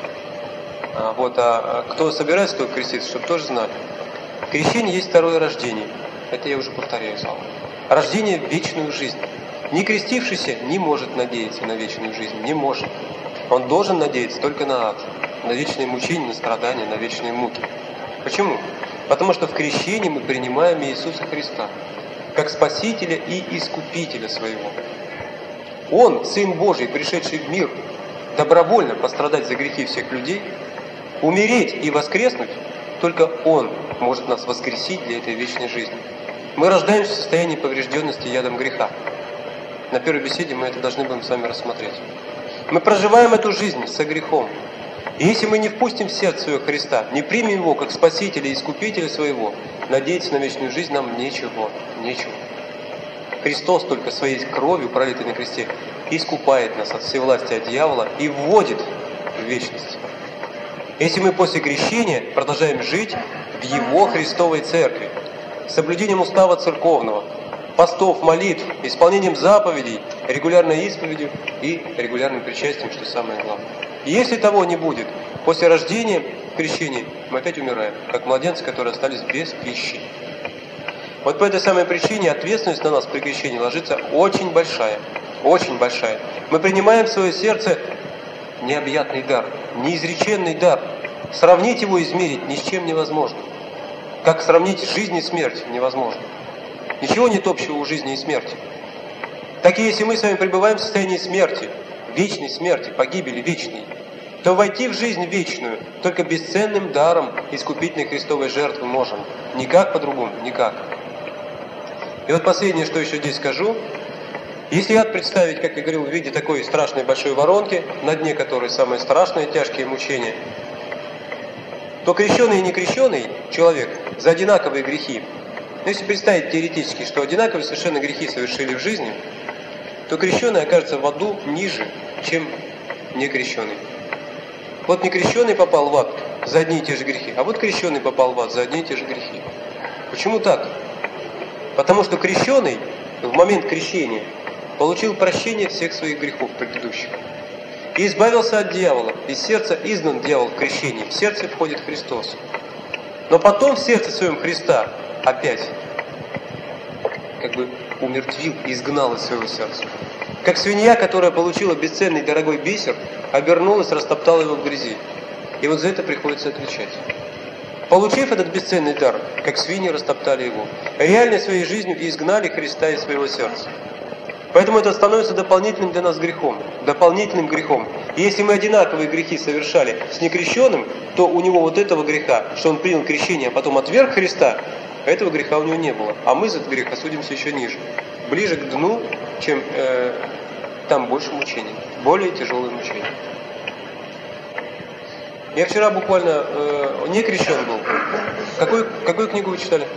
А кто собирается только креститься, чтобы тоже знали. Крещение есть второе рождение. Это я уже повторяю сам. Рождение в вечную жизнь. Не крестившийся не может надеяться на вечную жизнь. Не может. Он должен надеяться только на ад. На вечные мучения, на страдания, на вечные муки. Почему? Потому что в крещении мы принимаем Иисуса Христа как Спасителя и Искупителя своего. Он, Сын Божий, пришедший в мир, добровольно пострадать за грехи всех людей, умереть и воскреснуть, Только Он может нас воскресить для этой вечной жизни. Мы рождаемся в состоянии поврежденности ядом греха. На первой беседе мы это должны будем с вами рассмотреть. Мы проживаем эту жизнь со грехом. И если мы не впустим в сердце своего Христа, не примем Его как Спасителя и Искупителя своего, надеяться на вечную жизнь нам нечего. Христос только своей кровью, пролитой на кресте, искупает нас от всевластия дьявола и вводит в вечность. Если мы после крещения продолжаем жить в Его Христовой Церкви, с соблюдением устава церковного, постов, молитв, исполнением заповедей, регулярной исповедью и регулярным причастием, что самое главное. И если того не будет, после рождения, крещения, мы опять умираем, как младенцы, которые остались без пищи. Вот по этой самой причине ответственность на нас при крещении ложится очень большая, очень большая. Мы принимаем в свое сердце необъятный дар, неизреченный дар. Сравнить его, измерить ни с чем невозможно. Как сравнить жизнь и смерть невозможно. Ничего нет общего у жизни и смерти. Так и если мы с вами пребываем в состоянии смерти, вечной смерти, погибели вечной, то войти в жизнь вечную только бесценным даром искупительной Христовой жертвы можем. Никак по-другому, никак. И вот последнее, что еще здесь скажу. Если ад представить, как я говорил, в виде такой страшной большой воронки, на дне которой самые страшные, тяжкие мучения, то крещеный и некрещеный человек за одинаковые грехи, если представить теоретически, что одинаковые совершенно грехи совершили в жизни, то крещеный окажется в аду ниже, чем некрещеный. Вот некрещеный попал в ад за одни и те же грехи, а вот крещеный попал в ад за одни и те же грехи. Почему так? Потому что крещеный в момент крещения получил прощение всех своих грехов предыдущих. И избавился от дьявола. Из сердца изгнан дьявол в крещении. В сердце входит Христос. Но потом в сердце своем Христа опять как бы умертвил, изгнал из своего сердца. Как свинья, которая получила бесценный дорогой бисер, обернулась, растоптала его в грязи. И вот за это приходится отвечать. Получив этот бесценный дар, как свиньи растоптали его, реально своей жизнью изгнали Христа из своего сердца. Поэтому это становится дополнительным для нас грехом. Дополнительным грехом. И если мы одинаковые грехи совершали с некрещенным, то у него вот этого греха, что он принял крещение, а потом отверг Христа, этого греха у него не было. А мы за этот грех осудимся еще ниже. Ближе к дну, чем там больше мучений. Более тяжелые мучения. Я вчера буквально не крещен был. Какую книгу вы читали?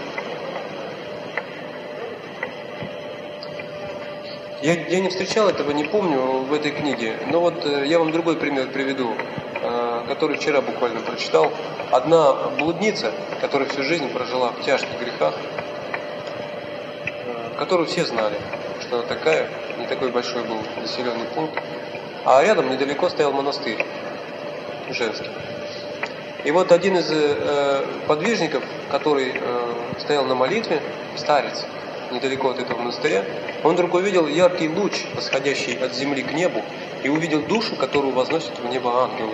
Я не встречал этого, не помню в этой книге. Но вот я вам другой пример приведу, который вчера буквально прочитал. Одна блудница, которая всю жизнь прожила в тяжких грехах, которую все знали, что она такая, не такой большой был населенный пункт, а рядом недалеко стоял монастырь женский. И вот один из подвижников, который стоял на молитве, старец, недалеко от этого монастыря, он вдруг увидел яркий луч, восходящий от земли к небу, и увидел душу, которую возносят в небо ангелы.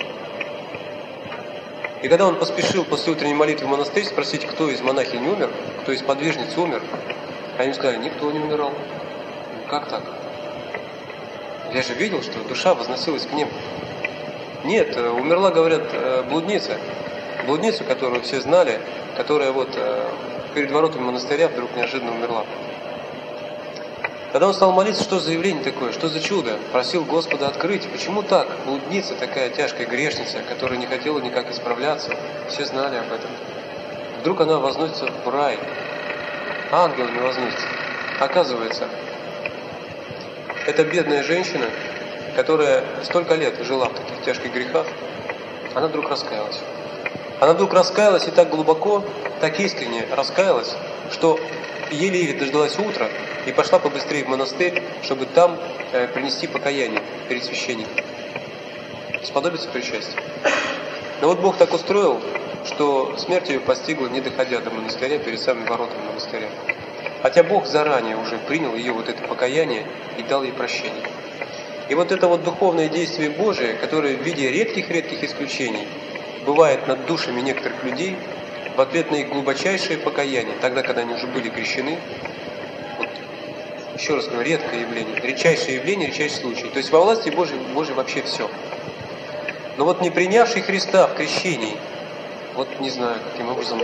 И когда он поспешил после утренней молитвы в монастырь спросить, кто из монахинь умер, кто из подвижниц умер, они сказали, никто не умирал. Как так? Я же видел, что душа возносилась к небу. Нет, умерла, говорят, блудница. Блудницу, которую все знали, которая вот перед воротами монастыря вдруг неожиданно умерла. Когда он стал молиться, что за явление такое, что за чудо, просил Господа открыть, почему так? Блудница такая тяжкая грешница, которая не хотела никак исправляться, все знали об этом. Вдруг она возносится в рай, ангелами возносится. Оказывается, эта бедная женщина, которая столько лет жила в таких тяжких грехах, она вдруг раскаялась. Она вдруг раскаялась и так глубоко, так искренне раскаялась, что еле-еле дождалась утра и пошла побыстрее в монастырь, чтобы там принести покаяние перед священником, сподобиться причастия. Но вот Бог так устроил, что смерть ее постигла, не доходя до монастыря, перед самыми воротами монастыря. Хотя Бог заранее уже принял ее вот это покаяние и дал ей прощение. И вот это вот духовное действие Божие, которое в виде редких-редких исключений бывает над душами некоторых людей, в ответ на их глубочайшее покаяние, тогда, когда они уже были крещены, вот, еще раз говорю, редкое явление, редчайшее явление, редчайший случай. То есть во власти Божьей вообще все. Но вот не принявший Христа в крещении, Вот не знаю, каким образом.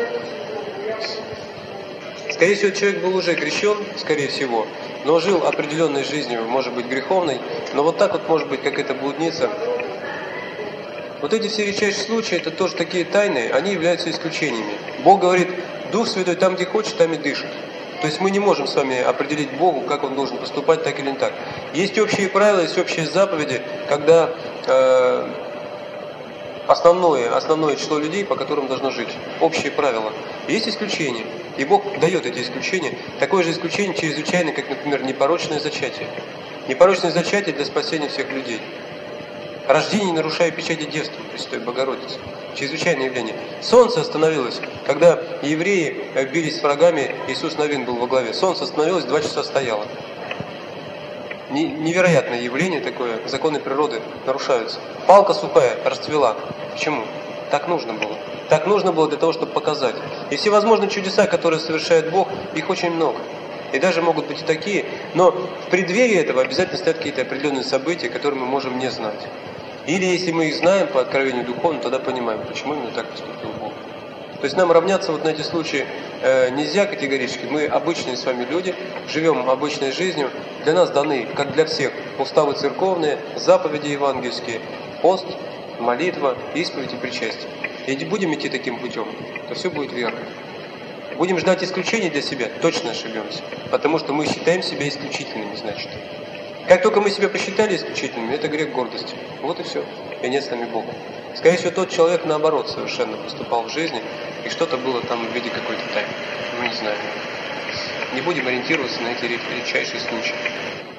Скорее всего, человек был уже крещен, скорее всего, но жил определенной жизнью, может быть, греховной, но вот так вот, может быть, как это блудница. Вот эти все редчайшие случаи, это тоже такие тайны, они являются исключениями. Бог говорит, Дух Святой там, где хочет, там и дышит. То есть мы не можем с вами определить Богу, как Он должен поступать, так или не так. Есть общие правила, есть общие заповеди, когда основное число людей, по которым должно жить. Общие правила. Есть исключения. И Бог дает эти исключения. Такое же исключение чрезвычайно, как, например, непорочное зачатие. Непорочное зачатие для спасения всех людей. Рождение, не нарушая печати девства Пресвятой Богородицы. Чрезвычайное явление. Солнце остановилось, когда евреи бились с врагами, Иисус Навин был во главе. Солнце остановилось, 2 часа стояло. Невероятное явление такое, законы природы нарушаются. Палка сухая расцвела. Почему? Так нужно было. Так нужно было для того, чтобы показать. И всевозможные чудеса, которые совершает Бог, их очень много. И даже могут быть и такие, но в преддверии этого обязательно стоят какие-то определенные события, которые мы можем не знать. Или если мы их знаем по откровению духовному, тогда понимаем, почему именно так поступил Бог. То есть нам равняться вот на эти случаи нельзя категорически. Мы обычные с вами люди, живем обычной жизнью. Для нас даны, как для всех, уставы церковные, заповеди евангельские, пост, молитва, исповедь и причастие. И будем идти таким путем, то все будет верно. Будем ждать исключений для себя, точно ошибемся. Потому что мы считаем себя исключительными, значит. Как только мы себя посчитали исключительными, это грех гордости. Вот и все. И нет с нами Бога. Скорее всего, тот человек наоборот совершенно поступал в жизни, и что-то было там в виде какой-то тайны. Мы не знаем. Не будем ориентироваться на эти редчайшие случаи.